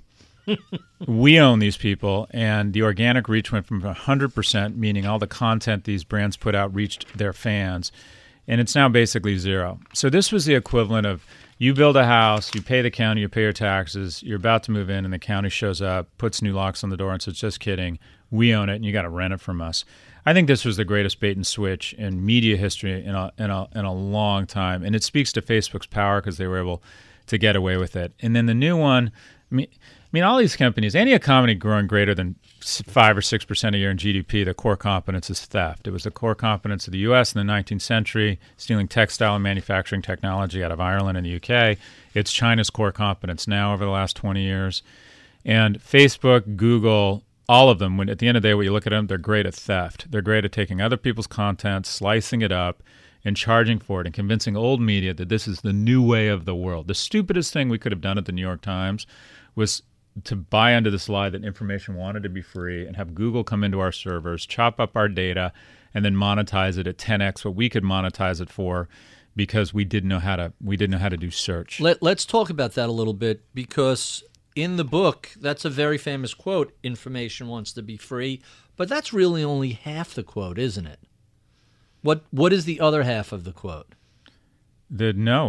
We own these people, and the organic reach went from 100%, meaning all the content these brands put out reached their fans, and it's now basically zero. So this was the equivalent of you build a house, you pay the county, you pay your taxes, you're about to move in, and the county shows up, puts new locks on the door, and says, just kidding, we own it, and you got to rent it from us. I think this was the greatest bait and switch in media history in a long time, and it speaks to Facebook's power because they were able to get away with it. And then the new one, I mean, all these companies, any company growing greater than 5 or 6% a year in GDP, the core competence is theft. It was the core competence of the U.S. in the 19th century, stealing textile and manufacturing technology out of Ireland and the UK. It's China's core competence now over the last 20 years. And Facebook, Google, all of them, when at the end of the day, when you look at them, they're great at theft. They're great at taking other people's content, slicing it up, and charging for it and convincing old media that this is the new way of the world. The stupidest thing we could have done at the New York Times was to buy into this lie that information wanted to be free and have Google come into our servers, chop up our data, and then monetize it at 10x what we could monetize it for because we didn't know how to do search. Let's talk about that a little bit because in the book, that's a very famous quote, information wants to be free, but that's really only half the quote, isn't it? What is the other half of the quote? You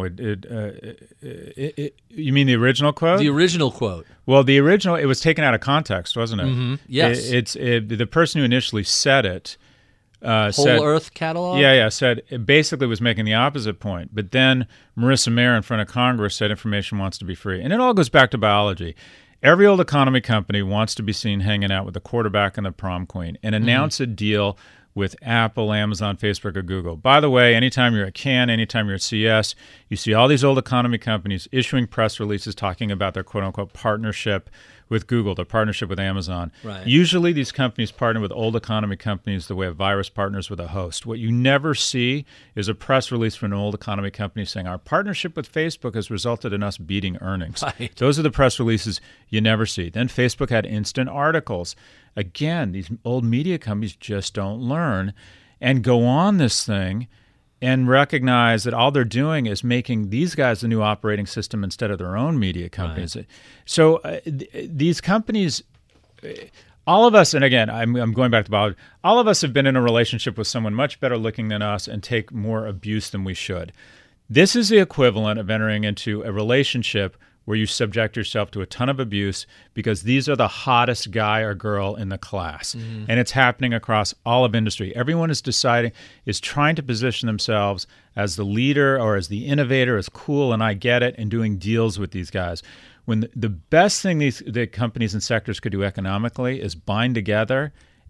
mean the original quote? The original quote. Well, the original, it was taken out of context, wasn't it? Mm-hmm. Yes. The person who initially said it Whole Earth catalog? Yeah, said it basically was making the opposite point. But then Marissa Mayer in front of Congress said information wants to be free. And it all goes back to biology. Every old economy company wants to be seen hanging out with the quarterback and the prom queen and announce a deal with Apple, Amazon, Facebook, or Google. By the way, anytime you're at Cannes, anytime you're at CES, you see all these old economy companies issuing press releases talking about their quote-unquote partnership with Google, their partnership with Amazon. Right. Usually these companies partner with old economy companies the way a virus partners with a host. What you never see is a press release from an old economy company saying, our partnership with Facebook has resulted in us beating earnings. Right. Those are the press releases you never see. Then Facebook had instant articles. Again, these old media companies just don't learn and go on this thing and recognize that all they're doing is making these guys the new operating system instead of their own media companies. Right. So these companies, all of us, and again, I'm going back to biology, all of us have been in a relationship with someone much better looking than us and take more abuse than we should. This is the equivalent of entering into a relationship where you subject yourself to a ton of abuse because these are the hottest guy or girl in the class. Mm-hmm. And it's happening across all of industry. Everyone is trying to position themselves as the leader or as the innovator, as cool, and I get it, and doing deals with these guys. When the best thing the companies and sectors could do economically is bind together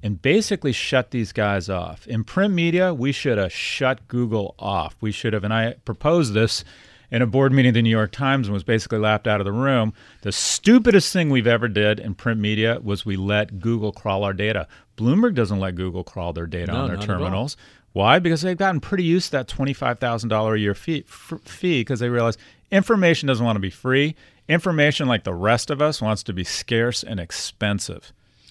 and basically shut these guys off. In print media, we should have shut Google off. We should have, and I proposed this in a board meeting at the New York Times and was basically laughed out of the room. The stupidest thing we've ever did in print media was we let Google crawl our data. Bloomberg doesn't let Google crawl their data on their terminals. Why? Because they've gotten pretty used to that $25,000 a year fee because they realize information doesn't want to be free. Information, like the rest of us, wants to be scarce and expensive.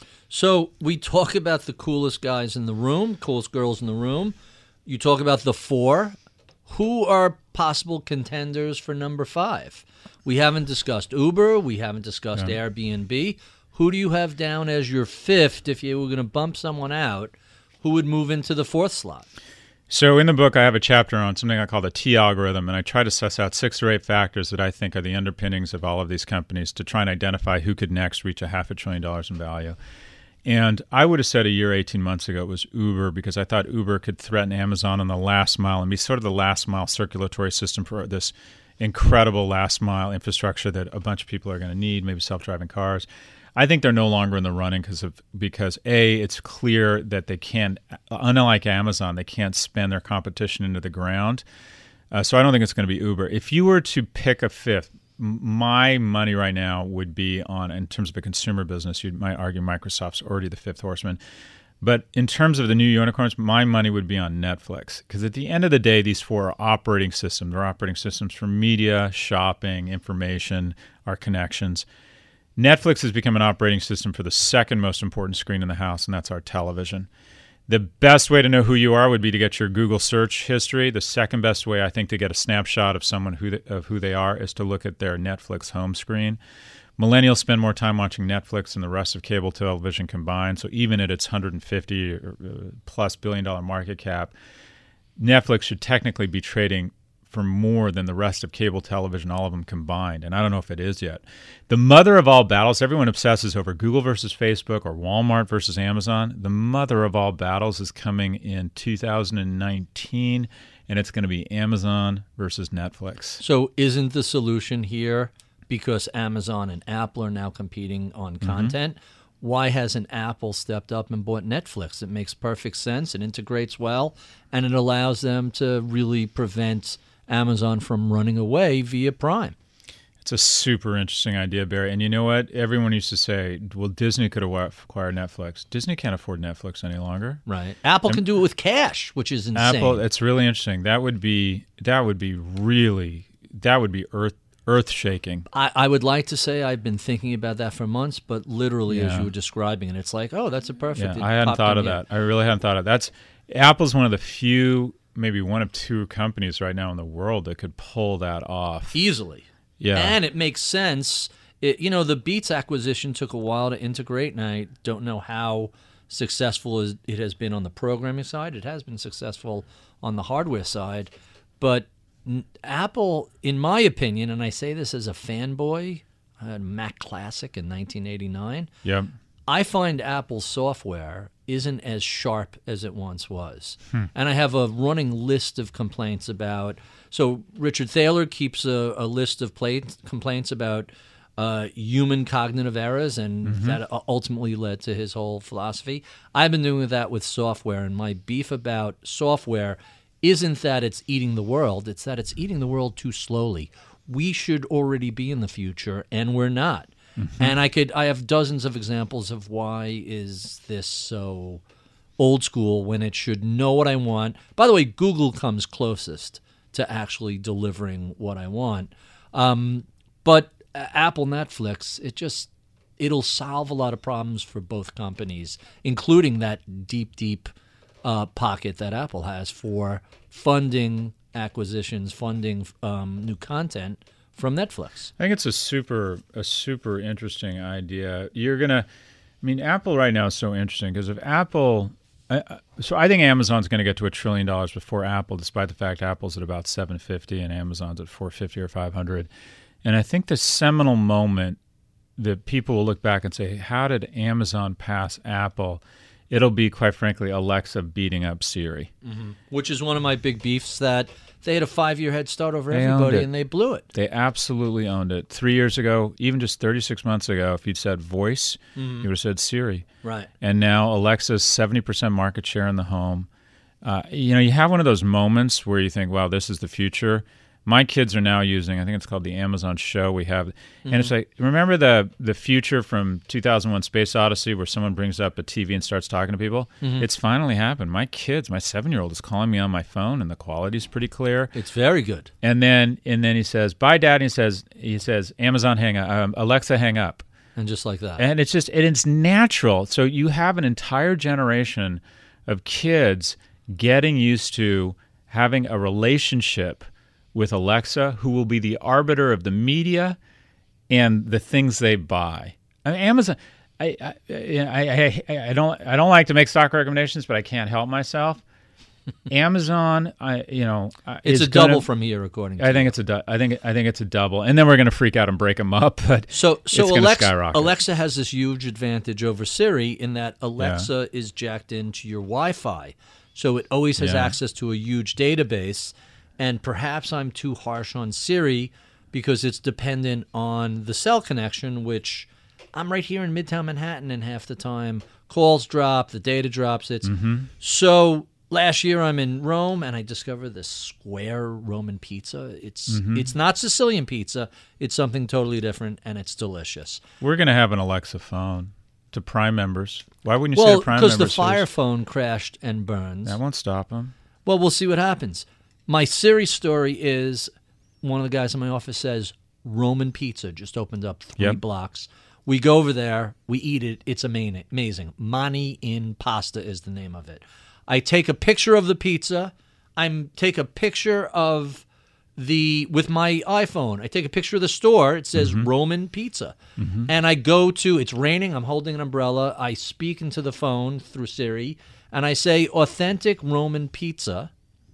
So we talk about the coolest guys in the room, coolest girls in the room. You talk about the 4. Who are possible contenders for number 5? We haven't discussed Uber. We haven't discussed Airbnb. Who do you have down as your 5th if you were going to bump someone out? Who would move into the 4th slot? So in the book, I have a chapter on something I call the T algorithm, and I try to suss out 6 or 8 factors that I think are the underpinnings of all of these companies to try and identify who could next reach $500 billion in value. And I would have said a year, 18 months ago, it was Uber, because I thought Uber could threaten Amazon on the last mile and be sort of the last mile circulatory system for this incredible last mile infrastructure that a bunch of people are going to need, maybe self-driving cars. I think they're no longer in the running because A, it's clear that they can't, unlike Amazon, they can't spin their competition into the ground. So I don't think it's going to be Uber. If you were to pick a 5th, my money right now would be on, in terms of a consumer business, you might argue Microsoft's already the 5th horseman. But in terms of the new unicorns, my money would be on Netflix. Because at the end of the day, these 4 are operating systems. They're operating systems for media, shopping, information, our connections. Netflix has become an operating system for the second most important screen in the house, and that's our television. The best way to know who you are would be to get your Google search history. The second best way, I think, to get a snapshot of someone of who they are is to look at their Netflix home screen. Millennials spend more time watching Netflix than the rest of cable television combined. So even at its $150 or plus billion market cap, Netflix should technically be trading for more than the rest of cable television, all of them combined. And I don't know if it is yet. The mother of all battles, everyone obsesses over Google versus Facebook or Walmart versus Amazon. The mother of all battles is coming in 2019, and it's going to be Amazon versus Netflix. So isn't the solution here, because Amazon and Apple are now competing on content, why hasn't Apple stepped up and bought Netflix? It makes perfect sense. It integrates well, and it allows them to really prevent Amazon from running away via Prime. It's a super interesting idea, Barry. And you know what? Everyone used to say, well, Disney could acquire Netflix. Disney can't afford Netflix any longer. Right. Apple can do it with cash, which is insane. Apple, it's really interesting. That would be earth-shaking. I would like to say I've been thinking about that for months, but literally as you were describing it, it's like, oh, that's a perfect. Yeah, I hadn't thought of that. I really hadn't thought of that. Apple's one of the few, maybe one of 2 companies right now in the world that could pull that off easily. Yeah, and it makes sense. The Beats acquisition took a while to integrate, and I don't know how successful it has been on the programming side. It has been successful on the hardware side, but Apple, in my opinion, and I say this as a fanboy, I had Mac Classic in 1989. Yep. I find Apple's software isn't as sharp as it once was. And I have a running list of complaints about. So Richard Thaler keeps a list of complaints about human cognitive errors, and that ultimately led to his whole philosophy. I've been doing that with software, and my beef about software isn't that it's eating the world, it's that it's eating the world too slowly. We should already be in the future, and we're not. And I have dozens of examples of why is this so old school when it should know what I want. By the way, Google comes closest to actually delivering what I want. But Apple, Netflix, it'll solve a lot of problems for both companies, including that deep pocket that Apple has for funding acquisitions, funding new content from Netflix. I think it's a super interesting idea. Apple right now is so interesting because if Apple, so I think Amazon's going to get to $1 trillion before Apple, despite the fact Apple's at about 750 and Amazon's at 450 or 500. And I think the seminal moment that people will look back and say, how did Amazon pass Apple, it'll be, quite frankly, Alexa beating up Siri. Which is one of my big beefs, that they had a 5-year head start over They owned everybody, it. and they blew it. They absolutely owned it. 3 years ago, even just 36 months ago, if you'd said voice, you would have said Siri. Right. And now Alexa's 70% market share in the home. You have one of those moments where you think, wow, this is the future. My kids are now using, I think it's called the Amazon Show we have. And it's like, remember the future from 2001 Space Odyssey where someone brings up a TV and starts talking to people? It's finally happened. My 7-year-old is calling me on my phone, and the quality's pretty clear. It's very good. And then he says, bye, Dad. And he says, Amazon hang up, Alexa hang up. And just like that. And it's natural. So you have an entire generation of kids getting used to having a relationship with Alexa, who will be the arbiter of the media and the things they buy. I mean, Amazon. I don't like to make stock recommendations, but I can't help myself. Amazon, it's a double from here, according to I think it's a double, and then we're going to freak out and break them up. But So it's gonna skyrocket. Alexa has this huge advantage over Siri in that Alexa is jacked into your Wi-Fi, so it always has access to a huge database. And perhaps I'm too harsh on Siri because it's dependent on the cell connection, which I'm right here in Midtown Manhattan, and half the time calls drop, the data drops. So last year I'm in Rome, and I discovered this square Roman pizza. It's not Sicilian pizza. It's something totally different, and it's delicious. We're going to have an Alexa phone to Prime members. Why wouldn't you say Prime members? Because the Fire Phone crashed and burns. That won't stop them. Well, we'll see what happens. My Siri story is one of the guys in my office says, Roman Pizza just opened up 3 blocks. We go over there. We eat it. It's amazing. Mani in Pasta is the name of it. I take a picture of the pizza. Take a picture of with my iPhone. I take a picture of the store. It says Roman Pizza. And I go to, it's raining. I'm holding an umbrella. I speak into the phone through Siri, and I say, authentic Roman Pizza.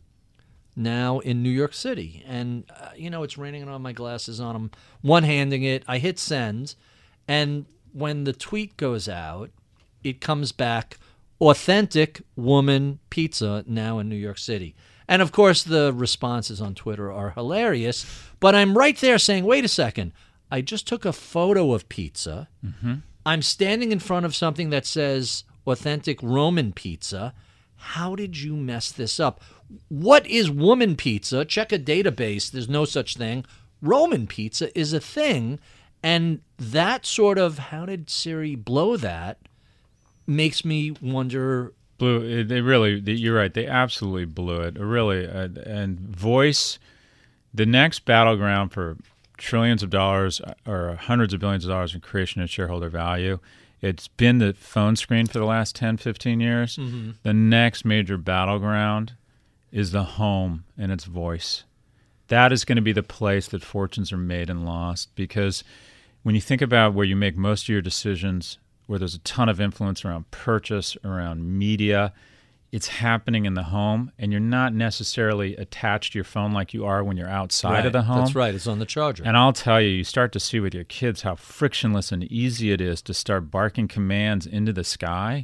Now in New York City. And, it's raining, and I have my glasses on. I'm one-handing it. I hit send. And when the tweet goes out, it comes back, authentic woman pizza now in New York City. And, of course, the responses on Twitter are hilarious. But I'm right there saying, wait a second. I just took a photo of pizza. I'm standing in front of something that says authentic Roman pizza. How did you mess this up? What is woman pizza? Check a database. There's no such thing. Roman pizza is a thing. And that sort of, how did Siri blow that, makes me wonder. You're right. They absolutely blew it. Really. And voice, the next battleground for trillions of dollars or hundreds of billions of dollars in creation of shareholder value. It's been the phone screen for the last 10, 15 years. The next major battleground is the home and its voice. That is going to be the place that fortunes are made and lost, because when you think about where you make most of your decisions, where there's a ton of influence around purchase, around media, it's happening in the home, and you're not necessarily attached to your phone like you are when you're outside of the home. That's right. It's on the charger. And I'll tell you, you start to see with your kids how frictionless and easy it is to start barking commands into the sky.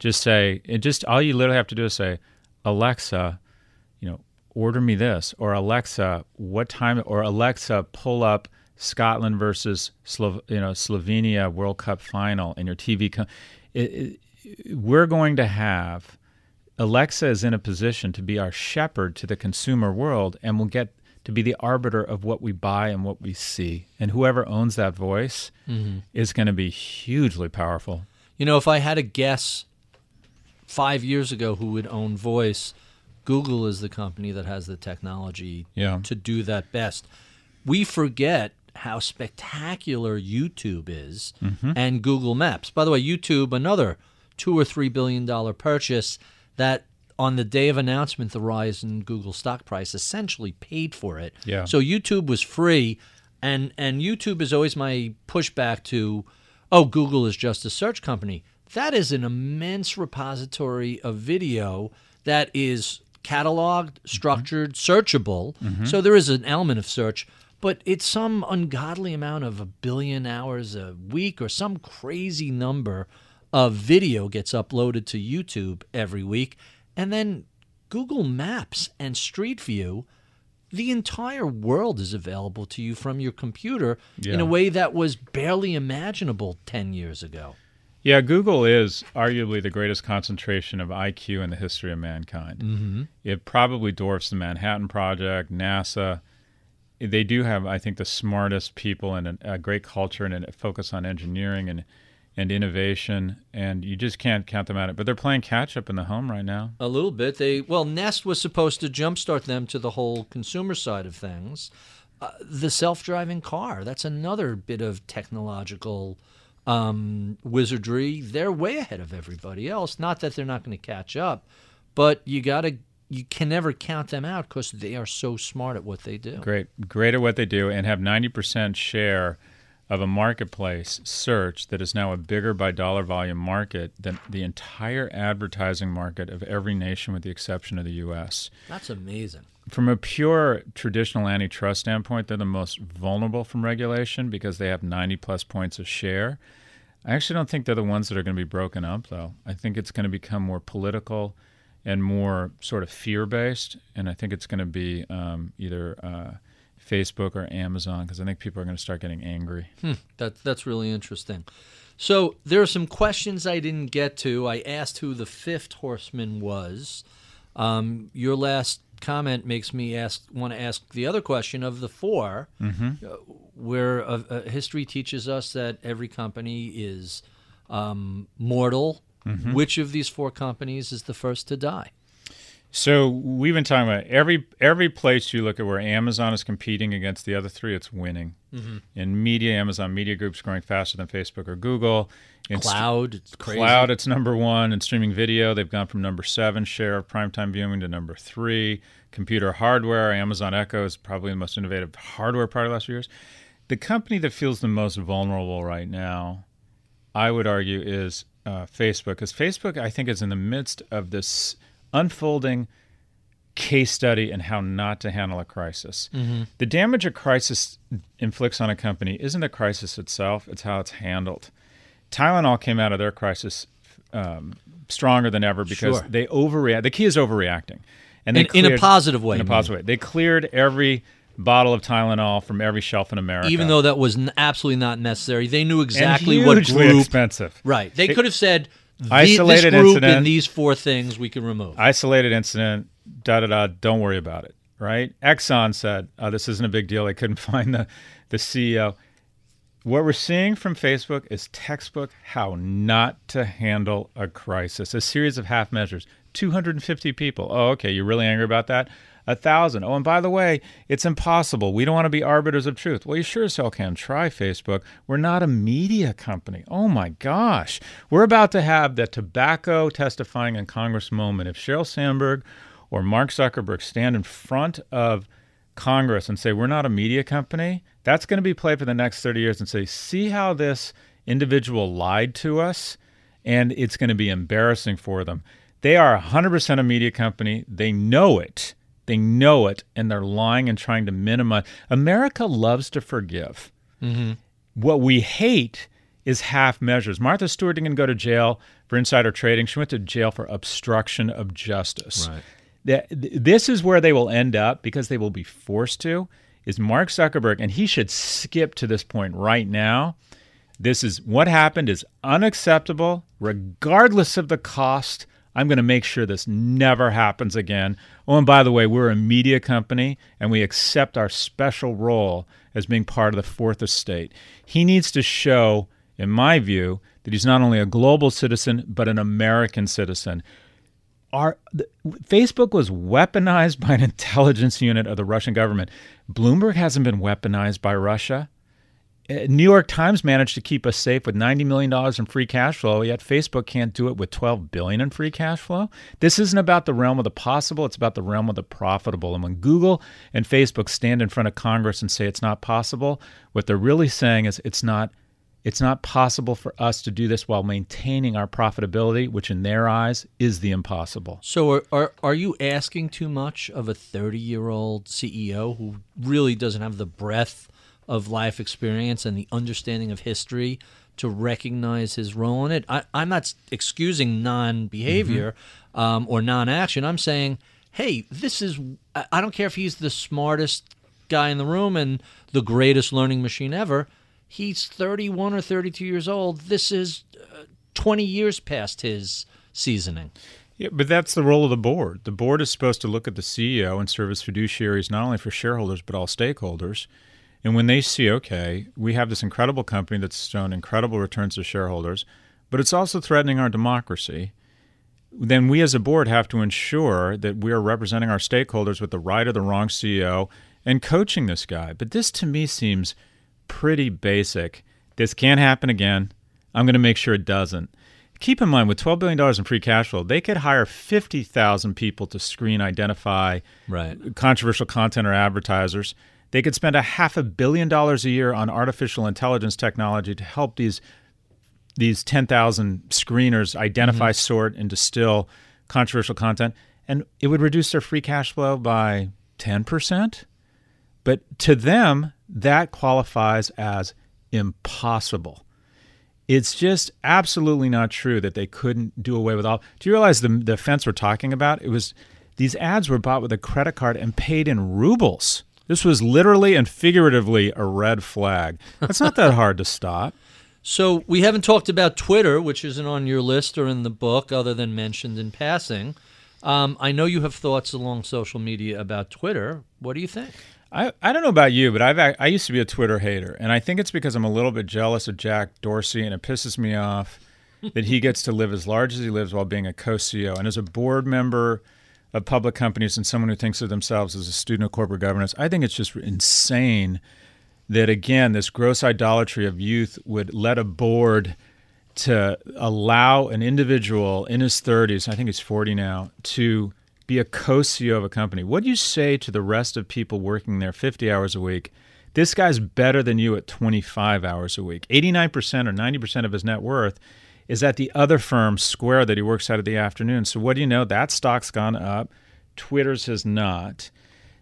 All you literally have to do is say, Alexa, order me this, or Alexa, what time, or Alexa, pull up Scotland versus Slovenia World Cup final in your TV. We're going to have, Alexa is in a position to be our shepherd to the consumer world, and will get to be the arbiter of what we buy and what we see. And whoever owns that voice is going to be hugely powerful. If I had to guess 5 years ago who would own voice, Google is the company that has the technology to do that best. We forget how spectacular YouTube is and Google Maps. By the way, YouTube, another $2 or $3 billion purchase that on the day of announcement, the rise in Google stock price essentially paid for it. Yeah. So YouTube was free, and YouTube is always my pushback to, Google is just a search company. That is an immense repository of video that is cataloged, structured, searchable. So there is an element of search, but it's some ungodly amount of 1 billion hours a week or some crazy number of video gets uploaded to YouTube every week. And then Google Maps and Street View, the entire world is available to you from your computer in a way that was barely imaginable 10 years ago. Yeah, Google is arguably the greatest concentration of IQ in the history of mankind. Mm-hmm. It probably dwarfs the Manhattan Project, NASA. They do have, I think, the smartest people and a great culture and a focus on engineering and innovation, and you just can't count them out. But they're playing catch-up in the home right now. A little bit. Nest was supposed to jumpstart them to the whole consumer side of things. The self-driving car, that's another bit of technological wizardry. They're way ahead of everybody else. Not that they're not going to catch up, but you can never count them out because they are so smart at what they do. Great at what they do, and have 90% share of a marketplace search that is now a bigger by dollar volume market than the entire advertising market of every nation with the exception of the U.S. That's amazing. From a pure traditional antitrust standpoint, they're the most vulnerable from regulation because they have 90-plus points of share. I actually don't think they're the ones that are going to be broken up, though. I think it's going to become more political and more sort of fear-based, and I think it's going to be either Facebook or Amazon, because I think people are going to start getting angry. That's really interesting. So there are some questions I didn't get to. I asked who the fifth horseman was. Your last comment makes me want to ask the other question of the four, where history teaches us that every company is mortal. Which of these four companies is the first to die? So we've been talking about every place you look at where Amazon is competing against the other three, it's winning. In media, Amazon Media Group's growing faster than Facebook or Google. In Cloud, it's crazy. Cloud, it's number one. In streaming video, they've gone from number 7 share of primetime viewing to number 3. Computer hardware, Amazon Echo is probably the most innovative hardware part of the last few years. The company that feels the most vulnerable right now, I would argue, is Facebook. Because Facebook, I think, is in the midst of this unfolding case study in how not to handle a crisis. The damage a crisis inflicts on a company isn't the crisis itself, it's how it's handled. Tylenol came out of their crisis stronger than ever because they overreact. The key is overreacting. And they in a positive way. In a positive way. They cleared every bottle of Tylenol from every shelf in America. Even though that was absolutely not necessary. They knew exactly and what hugely group. Expensive. Right. They could have said, isolated this group incident, and these 4 things we can remove. Isolated incident, don't worry about it, right? Exxon said, this isn't a big deal. They couldn't find the CEO. What we're seeing from Facebook is textbook how not to handle a crisis. A series of half measures. 250 people. Oh, okay, you're really angry about that? 1,000. Oh, and by the way, it's impossible. We don't want to be arbiters of truth. Well, you sure as hell can. Try Facebook. We're not a media company. Oh, my gosh. We're about to have the tobacco testifying in Congress moment. If Sheryl Sandberg or Mark Zuckerberg stand in front of Congress and say, we're not a media company, that's going to be played for the next 30 years and say, see how this individual lied to us? And it's going to be embarrassing for them. They are 100% a media company. They know it. They know it, and they're lying and trying to minimize. America loves to forgive. What we hate is half measures. Martha Stewart didn't go to jail for insider trading. She went to jail for obstruction of justice. Right. This is where they will end up because they will be forced to, is Mark Zuckerberg, and he should skip to this point right now. This is what happened is unacceptable, regardless of the cost. I'm going to make sure this never happens again. Oh, and by the way, we're a media company, and we accept our special role as being part of the Fourth Estate. He needs to show, in my view, that he's not only a global citizen, but an American citizen. Facebook was weaponized by an intelligence unit of the Russian government. Bloomberg hasn't been weaponized by Russia. New York Times managed to keep us safe with $90 million in free cash flow, yet Facebook can't do it with $12 billion in free cash flow. This isn't about the realm of the possible, it's about the realm of the profitable. And when Google and Facebook stand in front of Congress and say it's not possible, what they're really saying is it's not possible for us to do this while maintaining our profitability, which in their eyes is the impossible. So are you asking too much of a 30-year-old CEO who really doesn't have the breadth of life experience and the understanding of history to recognize his role in it? I'm not excusing non-behavior or non-action. I'm saying, hey, I don't care if he's the smartest guy in the room and the greatest learning machine ever. He's 31 or 32 years old. This is 20 years past his seasoning. Yeah, but that's the role of the board. The board is supposed to look at the CEO and serve as fiduciaries not only for shareholders but all stakeholders. And when they see, okay, we have this incredible company that's shown incredible returns to shareholders, but it's also threatening our democracy, then we as a board have to ensure that we are representing our stakeholders with the right or the wrong CEO and coaching this guy. But this to me seems pretty basic. This can't happen again. I'm going to make sure it doesn't. Keep in mind, with $12 billion in free cash flow, they could hire 50,000 people to screen, identify controversial content or advertisers. They could spend $500 million a year on artificial intelligence technology to help these 10,000 screeners identify, sort, and distill controversial content. And it would reduce their free cash flow by 10%. But to them, that qualifies as impossible. It's just absolutely not true that they couldn't do away with all. Do you realize the offense we're talking about? It was these ads were bought with a credit card and paid in rubles. This was literally and figuratively a red flag. That's not that hard to stop. So we haven't talked about Twitter, which isn't on your list or in the book, other than mentioned in passing. I know you have thoughts along social media about Twitter. What do you think? I don't know about you, but I used to be a Twitter hater, and I think it's because I'm a little bit jealous of Jack Dorsey, and it pisses me off that he gets to live as large as he lives while being a co-CEO. And as a board member of public companies and someone who thinks of themselves as a student of corporate governance, I think it's just insane that, again, this gross idolatry of youth would let a board to allow an individual in his 30s, I think he's 40 now, to be a co-CEO of a company. What do you say to the rest of people working there 50 hours a week? This guy's better than you at 25 hours a week. 89% or 90% of his net worth is at the other firm, Square, that he works out of the afternoon. So what do you know? That stock's gone up. Twitter's has not.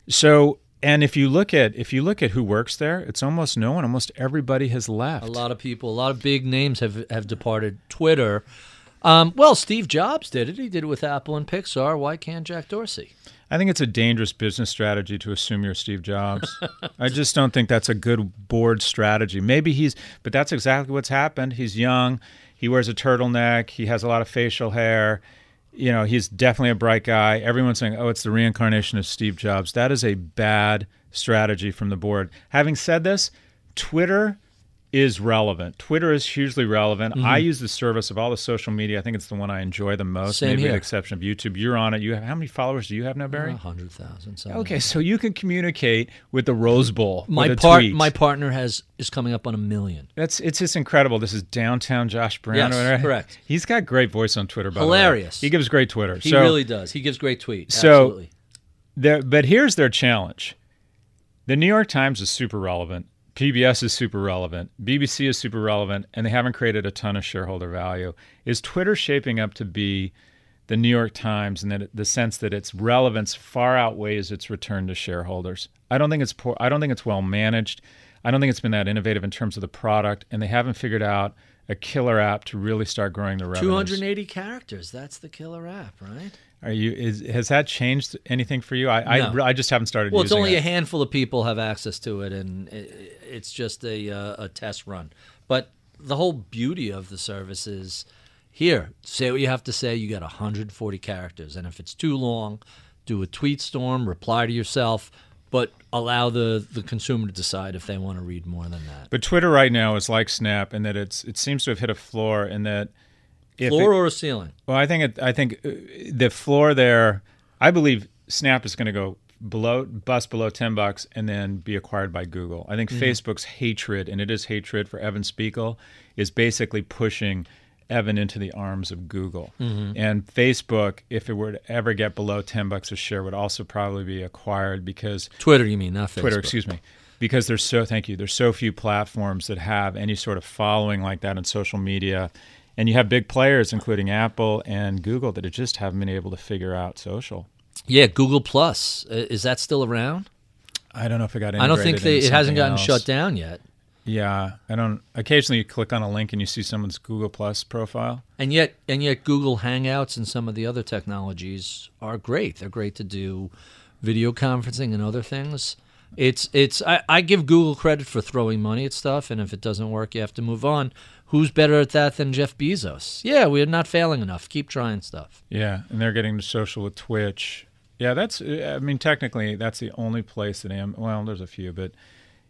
So, and if you look at who works there, it's almost no one. Almost everybody has left. A lot of people, a lot of big names have departed Twitter. Well, Steve Jobs did it. He did it with Apple and Pixar. Why can't Jack Dorsey? I think it's a dangerous business strategy to assume you're Steve Jobs. I just don't think that's a good board strategy. But that's exactly what's happened. He's young. He wears a turtleneck. He has a lot of facial hair. You know, he's definitely a bright guy. Everyone's saying, oh, it's the reincarnation of Steve Jobs. That is a bad strategy from the board. Having said this, Twitter is relevant. Twitter is hugely relevant. I use the service of all the social media. I think it's the one I enjoy the most, Same maybe here. with the exception of YouTube. You're on it. You have how many followers do you have now, Barry? 100,000. Okay, so you can communicate with the Rose Bowl My with a tweet. My partner is coming up on 1 million. It's just incredible. This is downtown Josh Brown. Yes, right? correct. He's got great voice on Twitter, by Hilarious. the way. He gives great Twitter. He really does. He gives great tweets. Absolutely. But here's their challenge. The New York Times is super relevant. PBS is super relevant. BBC is super relevant, and they haven't created a ton of shareholder value. Is Twitter shaping up to be the New York Times in that the sense that its relevance far outweighs its return to shareholders? I don't think it's poor. I don't think it's well managed. I don't think it's been that innovative in terms of the product, and they haven't figured out a killer app to really start growing the revenues. 280 characters. That's the killer app, right? Has that changed anything for you? No. I just haven't started using it. Well, it's only a handful of people have access to it, and it's just a test run. But the whole beauty of the service is, here, say what you have to say. You got 140 characters, and if it's too long, do a tweet storm, reply to yourself, but allow the consumer to decide if they want to read more than that. But Twitter right now is like Snap in that it seems to have hit a floor, in that floor or a ceiling? Well, I think the floor there. I believe Snap is going to go bust below $10 and then be acquired by Google. I think Facebook's hatred, and it is hatred for Evan Spiegel, is basically pushing Evan into the arms of Google. And Facebook, if it were to ever get below $10 a share, would also probably be acquired because Twitter, you mean, not Facebook. Twitter, excuse me. Because there's so few platforms that have any sort of following like that in social media. And you have big players, including Apple and Google, that just haven't been able to figure out social. Yeah, Google Plus. Is that still around? I don't know if it got integrated. I don't think it hasn't gotten else. shut down yet. Yeah, I don't. Occasionally, you click on a link and you see someone's Google Plus profile. And yet, Google Hangouts and some of the other technologies are great. They're great to do video conferencing and other things. I give Google credit for throwing money at stuff, and if it doesn't work, you have to move on. Who's better at that than Jeff Bezos? Yeah, we're not failing enough. Keep trying stuff. Yeah, and they're getting to social with Twitch. Yeah, technically, that's the only place that well, there's a few, but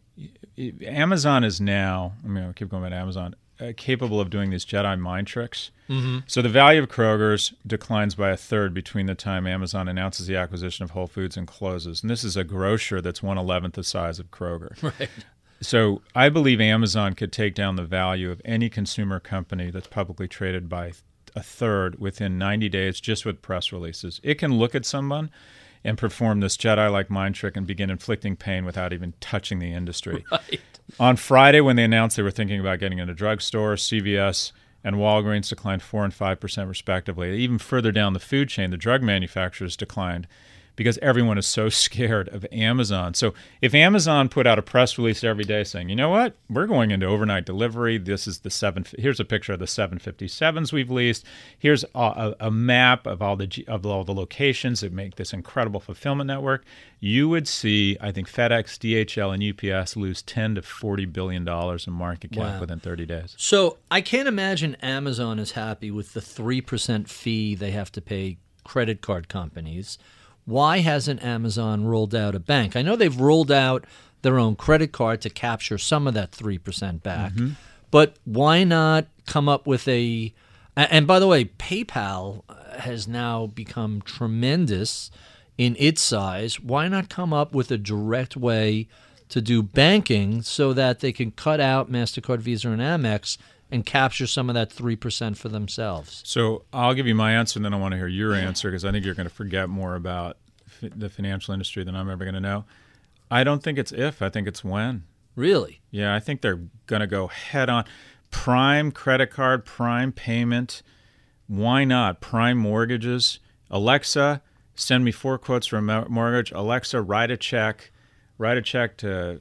Amazon is now, I'll keep going about Amazon, capable of doing these Jedi mind tricks. Mm-hmm. So the value of Kroger's declines by a third between the time Amazon announces the acquisition of Whole Foods and closes. And this is a grocer that's 1/11 the size of Kroger. Right. So I believe Amazon could take down the value of any consumer company that's publicly traded by a third within 90 days just with press releases. It can look at someone and perform this Jedi-like mind trick and begin inflicting pain without even touching the industry. Right. On Friday, when they announced they were thinking about getting into drugstores, CVS and Walgreens declined 4% and 5% respectively. Even further down the food chain, the drug manufacturers declined because everyone is so scared of Amazon. So if Amazon put out a press release every day saying, you know what, we're going into overnight delivery. This is here's a picture of the 757s we've leased. Here's a map of all the locations that make this incredible fulfillment network. You would see, I think, FedEx, DHL, and UPS lose $10 to $40 billion in market cap within 30 days. So I can't imagine Amazon is happy with the 3% fee they have to pay credit card companies. Why hasn't Amazon rolled out a bank? I know they've rolled out their own credit card to capture some of that 3% back, but why not come up with a – and by the way, PayPal has now become tremendous in its size. Why not come up with a direct way to do banking so that they can cut out MasterCard, Visa, and Amex and capture some of that 3% for themselves? So I'll give you my answer, and then I want to hear your answer because I think you're going to forget more about the financial industry than I'm ever going to know. I don't think it's if. I think it's when. Really? Yeah, I think they're going to go head on. Prime credit card, prime payment. Why not? Prime mortgages. Alexa, send me 4 quotes for a mortgage. Alexa, write a check. Write a check to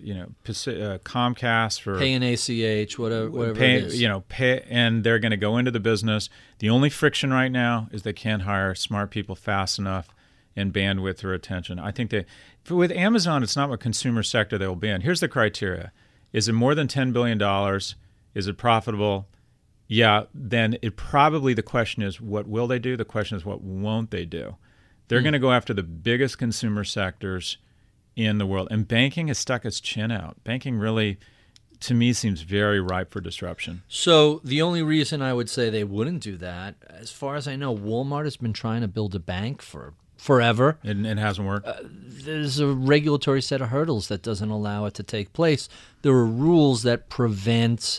Comcast for pay an ACH, whatever it is. Pay, and they're going to go into the business. The only friction right now is they can't hire smart people fast enough and bandwidth or attention. I think with Amazon, it's not what consumer sector they will be in. Here's the criteria: is it more than $10 billion? Is it profitable? Yeah. Then the question is, what will they do? The question is, what won't they do? They're going to go after the biggest consumer sectors in the world. And banking has stuck its chin out. Banking really, to me, seems very ripe for disruption. So the only reason I would say they wouldn't do that, as far as I know, Walmart has been trying to build a bank for forever. It hasn't worked? There's a regulatory set of hurdles that doesn't allow it to take place. There are rules that prevent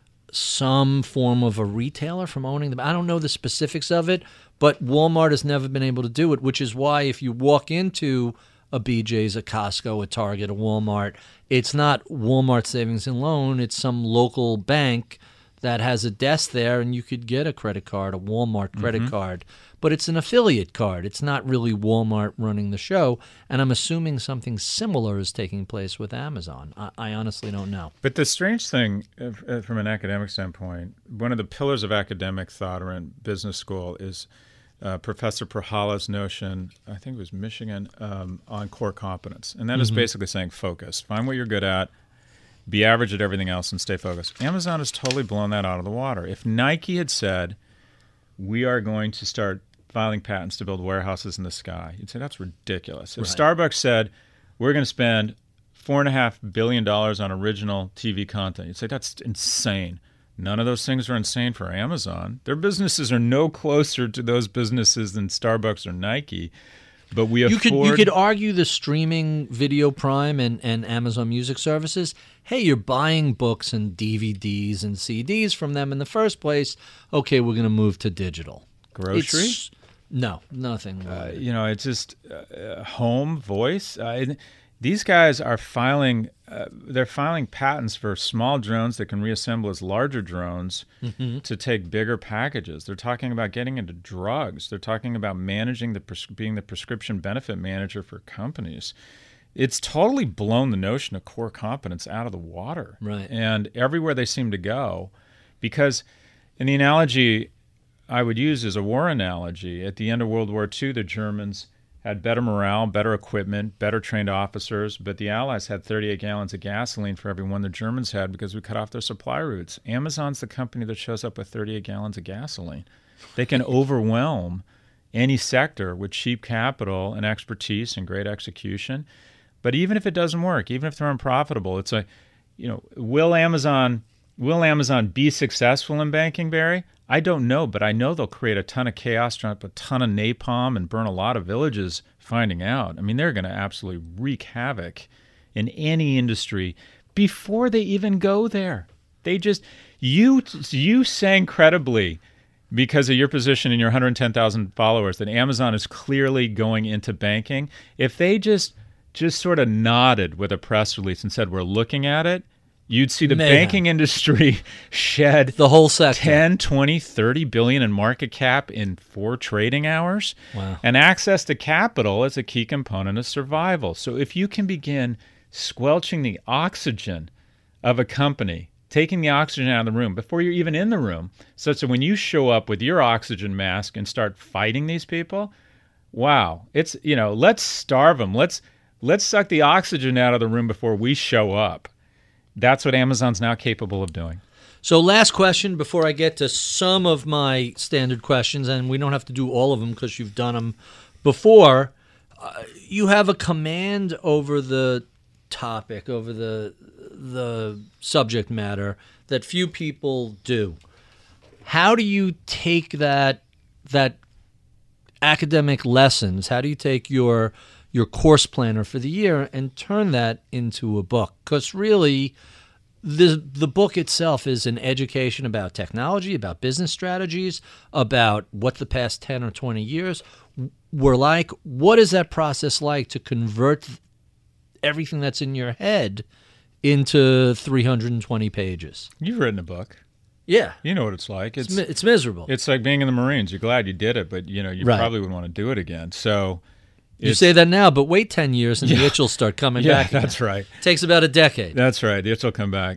some form of a retailer from owning them. I don't know the specifics of it, but Walmart has never been able to do it, which is why if you walk into a BJ's, a Costco, a Target, a Walmart, it's not Walmart Savings and Loan. It's some local bank that has a desk there, and you could get a credit card, a Walmart credit card. But it's an affiliate card. It's not really Walmart running the show. And I'm assuming something similar is taking place with Amazon. I honestly don't know. But the strange thing, from an academic standpoint, one of the pillars of academic thought around business school is Professor Prahala's notion, I think it was Michigan, on core competence. And that is basically saying focus. Find what you're good at, be average at everything else, and stay focused. Amazon has totally blown that out of the water. If Nike had said, we are going to start filing patents to build warehouses in the sky, you'd say that's ridiculous. If Starbucks said, we're going to spend $4.5 billion on original TV content, you'd say that's insane. None of those things are insane for Amazon. Their businesses are no closer to those businesses than Starbucks or Nike. But you could argue the streaming video Prime and Amazon Music services. Hey, you're buying books and DVDs and CDs from them in the first place. Okay, we're going to move to digital. Grocery? No, nothing. It's just home, voice. These guys are filing. They're filing patents for small drones that can reassemble as larger drones to take bigger packages. They're talking about getting into drugs. They're talking about managing being the prescription benefit manager for companies. it's totally blown the notion of core competence out of the water. Right. And everywhere they seem to go, because in the analogy I would use is a war analogy. At the end of World War II, the Germans had better morale, better equipment, better trained officers, but the Allies had 38 gallons of gasoline for every one the Germans had because we cut off their supply routes. Amazon's the company that shows up with 38 gallons of gasoline. They can overwhelm any sector with cheap capital and expertise and great execution. But even if it doesn't work, even if they're unprofitable, it's a, will Amazon be successful in banking, Barry? I don't know, but I know they'll create a ton of chaos, drop a ton of napalm, and burn a lot of villages finding out. I mean, they're going to absolutely wreak havoc in any industry before they even go there. They just, you saying credibly, because of your position and your 110,000 followers, that Amazon is clearly going into banking. If they just sort of nodded with a press release and said, we're looking at it, you'd see the banking industry shed the whole sector 10, 20, 30 billion in market cap in 4 trading hours. Wow. And access to capital is a key component of survival. So if you can begin squelching the oxygen of a company, taking the oxygen out of the room before you're even in the room, such that when you show up with your oxygen mask and start fighting these people, wow, it's, let's starve them. Let's suck the oxygen out of the room before we show up. That's what Amazon's now capable of doing. So last question before I get to some of my standard questions, and we don't have to do all of them because you've done them before. You have a command over the topic, over the subject matter that few people do. How do you take that academic lessons? How do you take your course planner for the year and turn that into a book? Because really, the book itself is an education about technology, about business strategies, about what the past 10 or 20 years were like. What is that process like to convert everything that's in your head into 320 pages? You've written a book. Yeah. You know what it's like. It's miserable. It's like being in the Marines. You're glad you did it, but you probably would want to do it again. So you say that now, but wait 10 years and the itch will start coming back again. That's right. Takes about a decade. That's right. The itch will come back.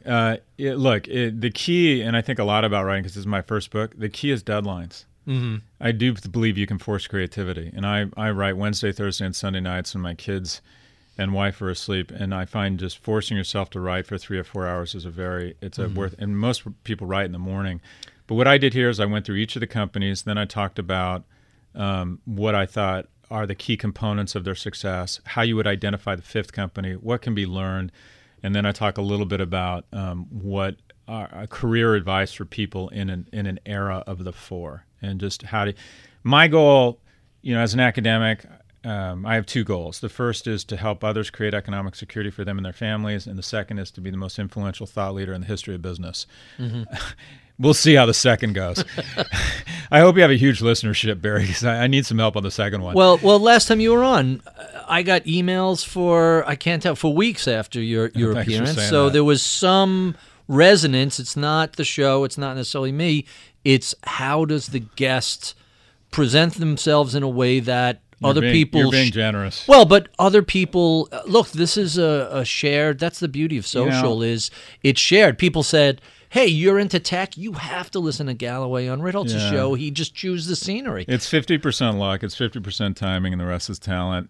The key, and I think a lot about writing because this is my first book, the key is deadlines. Mm-hmm. I do believe you can force creativity. And I write Wednesday, Thursday, and Sunday nights when my kids and wife are asleep. And I find just forcing yourself to write for 3 or 4 hours is worth, and most people write in the morning. But what I did here is I went through each of the companies. Then I talked about what I thought are the key components of their success, how you would identify the 5th company, what can be learned, and then I talk a little bit about what are career advice for people in an era of the 4, and just how to. My goal, as an academic, I have 2 goals. The first is to help others create economic security for them and their families, and the second is to be the most influential thought leader in the history of business. Mm-hmm. We'll see how the second goes. I hope you have a huge listenership, Barry, because I need some help on the second one. Well, last time you were on, I got emails for weeks after your appearance. So there was some resonance. It's not the show. It's not necessarily me. It's how does the guest present themselves in a way that You're being generous. Well, but other people, look, this is a shared, that's the beauty of social, is it's shared. People said, hey, you're into tech, you have to listen to Galloway on Ritholtz's show. He just chews the scenery. It's 50% luck, it's 50% timing, and the rest is talent.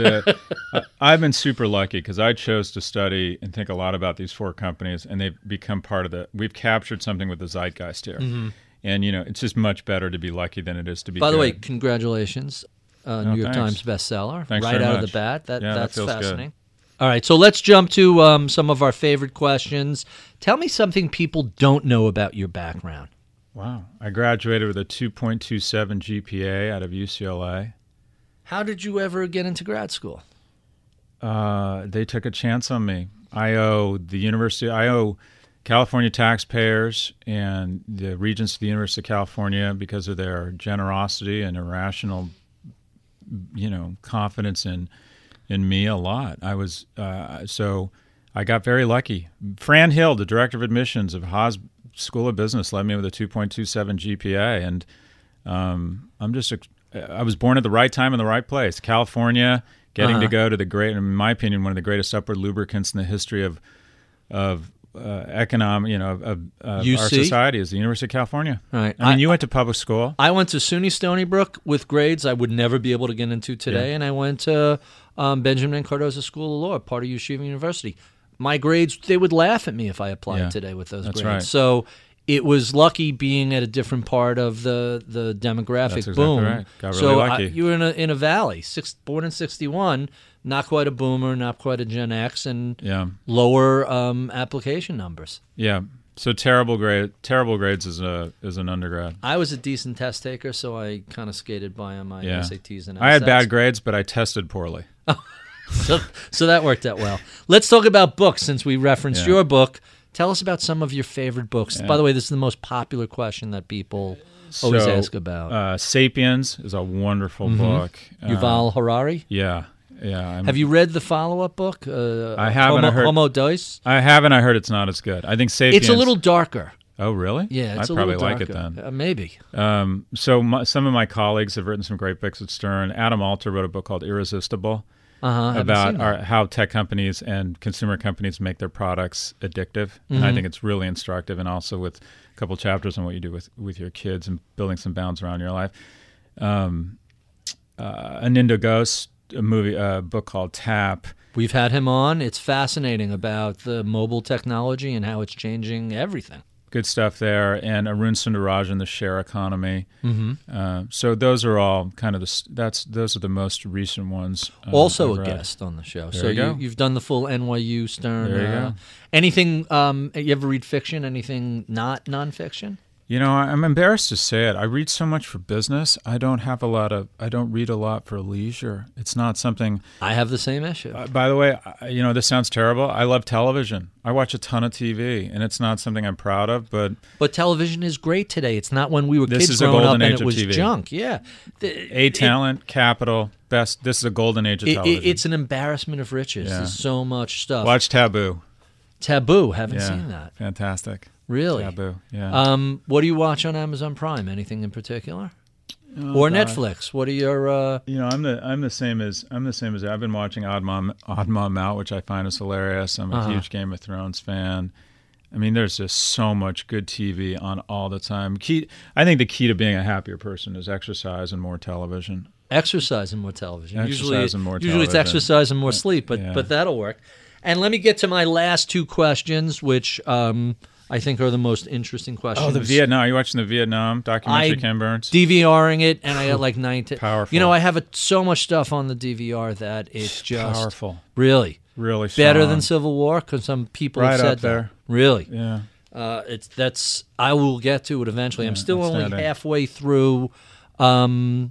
I've been super lucky because I chose to study and think a lot about these 4 companies, and they've become part of we've captured something with the zeitgeist here. Mm-hmm. And, it's just much better to be lucky than it is to be By the way, congratulations. New York Times bestseller. Thanks right out much. of the bat. That's that fascinating. Good. All right, so let's jump to some of our favorite questions. Tell me something people don't know about your background. Wow. I graduated with a 2.27 GPA out of UCLA. How did you ever get into grad school? They took a chance on me. I owe California taxpayers and the regents of the University of California, because of their generosity and irrational confidence in me, a lot. I was so I got very lucky. Fran Hill, the director of admissions of Haas School of Business, led me with a 2.27 GPA, and I was born at the right time in the right place. California Getting to go to in my opinion, one of the greatest upward lubricants in the history of economic, of our society is the University of California. Right. I mean, you went to public school. I went to SUNY Stony Brook with grades I would never be able to get into today, and I went to Benjamin Cardozo School of Law, part of Yeshiva University. My grades, they would laugh at me if I applied today with those grades. Right. So it was lucky being at a different part of the demographic That's exactly boom. Right. Got really lucky. You were in a valley, born in 61, not quite a boomer, not quite a Gen X, and lower application numbers. Yeah. So terrible grades as an undergrad. I was a decent test taker, so I kind of skated by on my SATs and LSATs. I had bad grades, but I tested poorly. So that worked out well. Let's talk about books since we referenced your book. Tell us about some of your favorite books. By the way, this is the most popular question that people always ask about. Sapiens is a wonderful book. Yuval Harari? Yeah. Have you read the follow-up book? I haven't. Homo Deus? I haven't. I heard it's not as good. I think Sapiens... It's a little darker. Oh, really? Yeah, it's I'd a probably little like darker. it then. Maybe. Some of my colleagues have written some great books at Stern. Adam Alter wrote a book called Irresistible about how tech companies and consumer companies make their products addictive. And I think it's really instructive, and also with a couple chapters on what you do with your kids and building some bounds around your life. Anindya Ghosh, a book called Tap. We've had him on. It's fascinating about the mobile technology and how it's changing everything. Good stuff there. And Arun Sundararajan, The Share Economy. So those are all kind of those are the most recent ones. Also a guest on the show. There so you've done the full NYU Stern. There you go. Anything? You ever read fiction? Anything not nonfiction? I'm embarrassed to say it. I read so much for business. I don't read a lot for leisure. It's not something. I have the same issue. By the way, this sounds terrible. I love television. I watch a ton of TV, and it's not something I'm proud of. But television is great today. It's not when we were kids growing up and it was TV. Junk. Yeah. Talent, capital, best. This is a golden age of television. It's an embarrassment of riches. There's so much stuff. Watch Taboo. Haven't seen that. Fantastic. Really? Taboo, yeah. What do you watch on Amazon Prime? Anything in particular? Or Netflix? What are your? I'm the same as I've been watching Odd Mom Out, which I find is hilarious. I'm a huge Game of Thrones fan. I mean, there's just so much good TV on all the time. I think the key to being a happier person is exercise and more television. Exercise and more television. Usually it's exercise and more sleep, but that'll work. And let me get to my last two questions, which I think are the most interesting questions. Oh, the Vietnam. Are you watching the Vietnam documentary, Ken Burns? DVRing it, and I got like 9 Powerful. I have so much stuff on the DVR that it's just... Powerful. Really? Really strong. Better than Civil War? Because some people have said there. That. Really? Yeah. I will get to it eventually. I'm still only halfway through the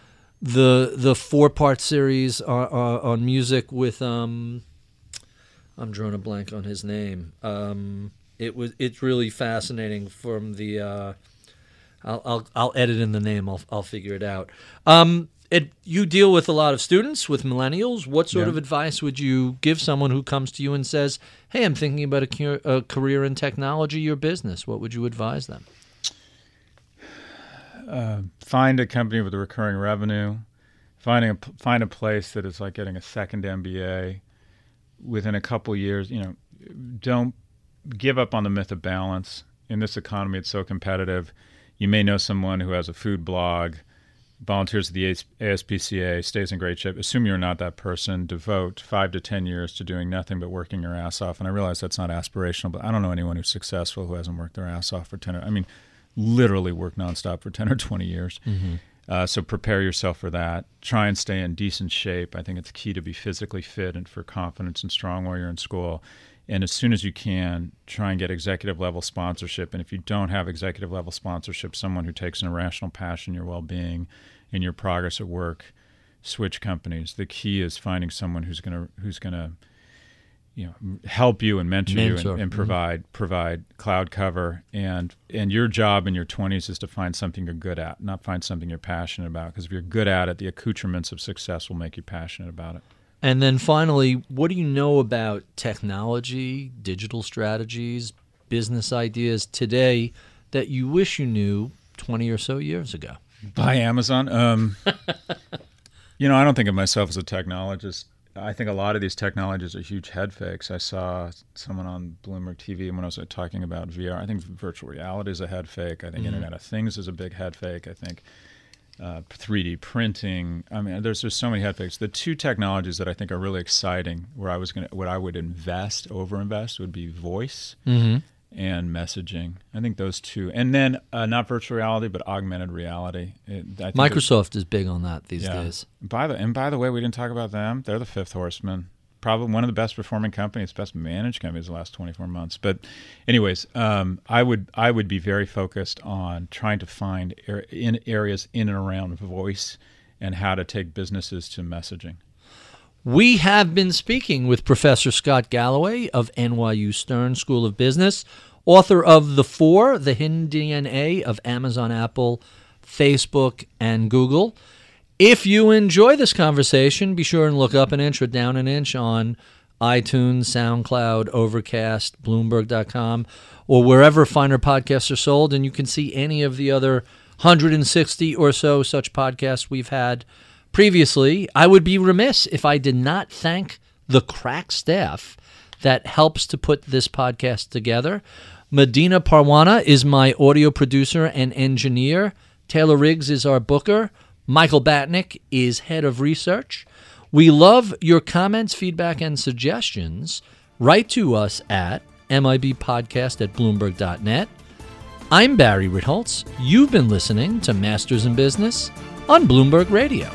4-part series on music with... I'm drawing a blank on his name. It's really fascinating from the I'll edit in the name. I'll figure it out. You deal with a lot of students, with millennials. What sort of advice would you give someone who comes to you and says, "Hey, I'm thinking about a career in technology or business"? What would you advise them? Find a company with a recurring revenue. Find a place that is like getting a second MBA. Within a couple years, don't give up on the myth of balance. In this economy, it's so competitive. You may know someone who has a food blog, volunteers at the ASPCA, stays in great shape. Assume you're not that person. Devote 5 to 10 years to doing nothing but working your ass off. And I realize that's not aspirational, but I don't know anyone who's successful who hasn't worked their ass off for 10 literally work nonstop for 10 or 20 years. So prepare yourself for that. Try and stay in decent shape. I think it's key to be physically fit and for confidence and strong while you're in school. And as soon as you can, try and get executive level sponsorship. And if you don't have executive level sponsorship, someone who takes an irrational passion in your well-being and your progress at work, switch companies. The key is finding someone who's gonna help you and mentor you and provide cloud cover. And your job in your 20s is to find something you're good at, not find something you're passionate about. Because if you're good at it, the accoutrements of success will make you passionate about it. And then finally, what do you know about technology, digital strategies, business ideas today that you wish you knew 20 or so years ago? Buy Amazon. I don't think of myself as a technologist. I think a lot of these technologies are huge head fakes. I saw someone on Bloomberg TV when I was talking about VR. I think virtual reality is a head fake. I think Internet of Things is a big head fake. I think 3D printing. I mean, there's just so many head fakes. The two technologies that I think are really exciting, what I would overinvest would be voice and messaging. I think those two, and then not virtual reality, but augmented reality. Microsoft is big on that these days. By the way, we didn't talk about them. They're the fifth horseman. Probably one of the best performing companies, best managed companies the last 24 months. But anyways, I would be very focused on trying to find areas in and around voice and how to take businesses to messaging. We have been speaking with Professor Scott Galloway of NYU Stern School of Business, author of The Four, The Hidden DNA of Amazon, Apple, Facebook, and Google. If you enjoy this conversation, be sure and look up an inch or down an inch on iTunes, SoundCloud, Overcast, Bloomberg.com, or wherever finer podcasts are sold, and you can see any of the other 160 or so such podcasts we've had previously. I would be remiss if I did not thank the crack staff that helps to put this podcast together. Medina Parwana is my audio producer and engineer. Taylor Riggs is our booker. Michael Batnick is head of research. We love your comments, feedback, and suggestions. Write to us at mibpodcast@bloomberg.net. I'm Barry Ritholtz. You've been listening to Masters in Business on Bloomberg Radio.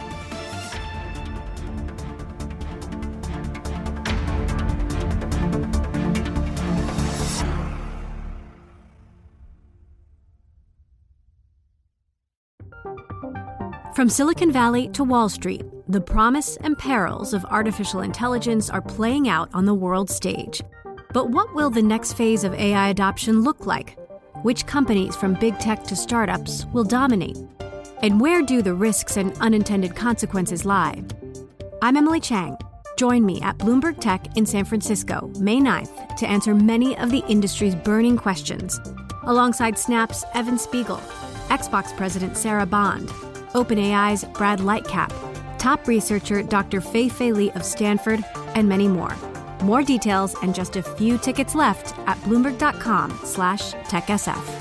From Silicon Valley to Wall Street, the promise and perils of artificial intelligence are playing out on the world stage. But what will the next phase of AI adoption look like? Which companies from big tech to startups will dominate? And where do the risks and unintended consequences lie? I'm Emily Chang. Join me at Bloomberg Tech in San Francisco, May 9th, to answer many of the industry's burning questions, alongside Snap's Evan Spiegel, Xbox President Sarah Bond, OpenAI's Brad Lightcap, top researcher Dr. Fei-Fei Li of Stanford, and many more. More details and just a few tickets left at Bloomberg.com/TechSF.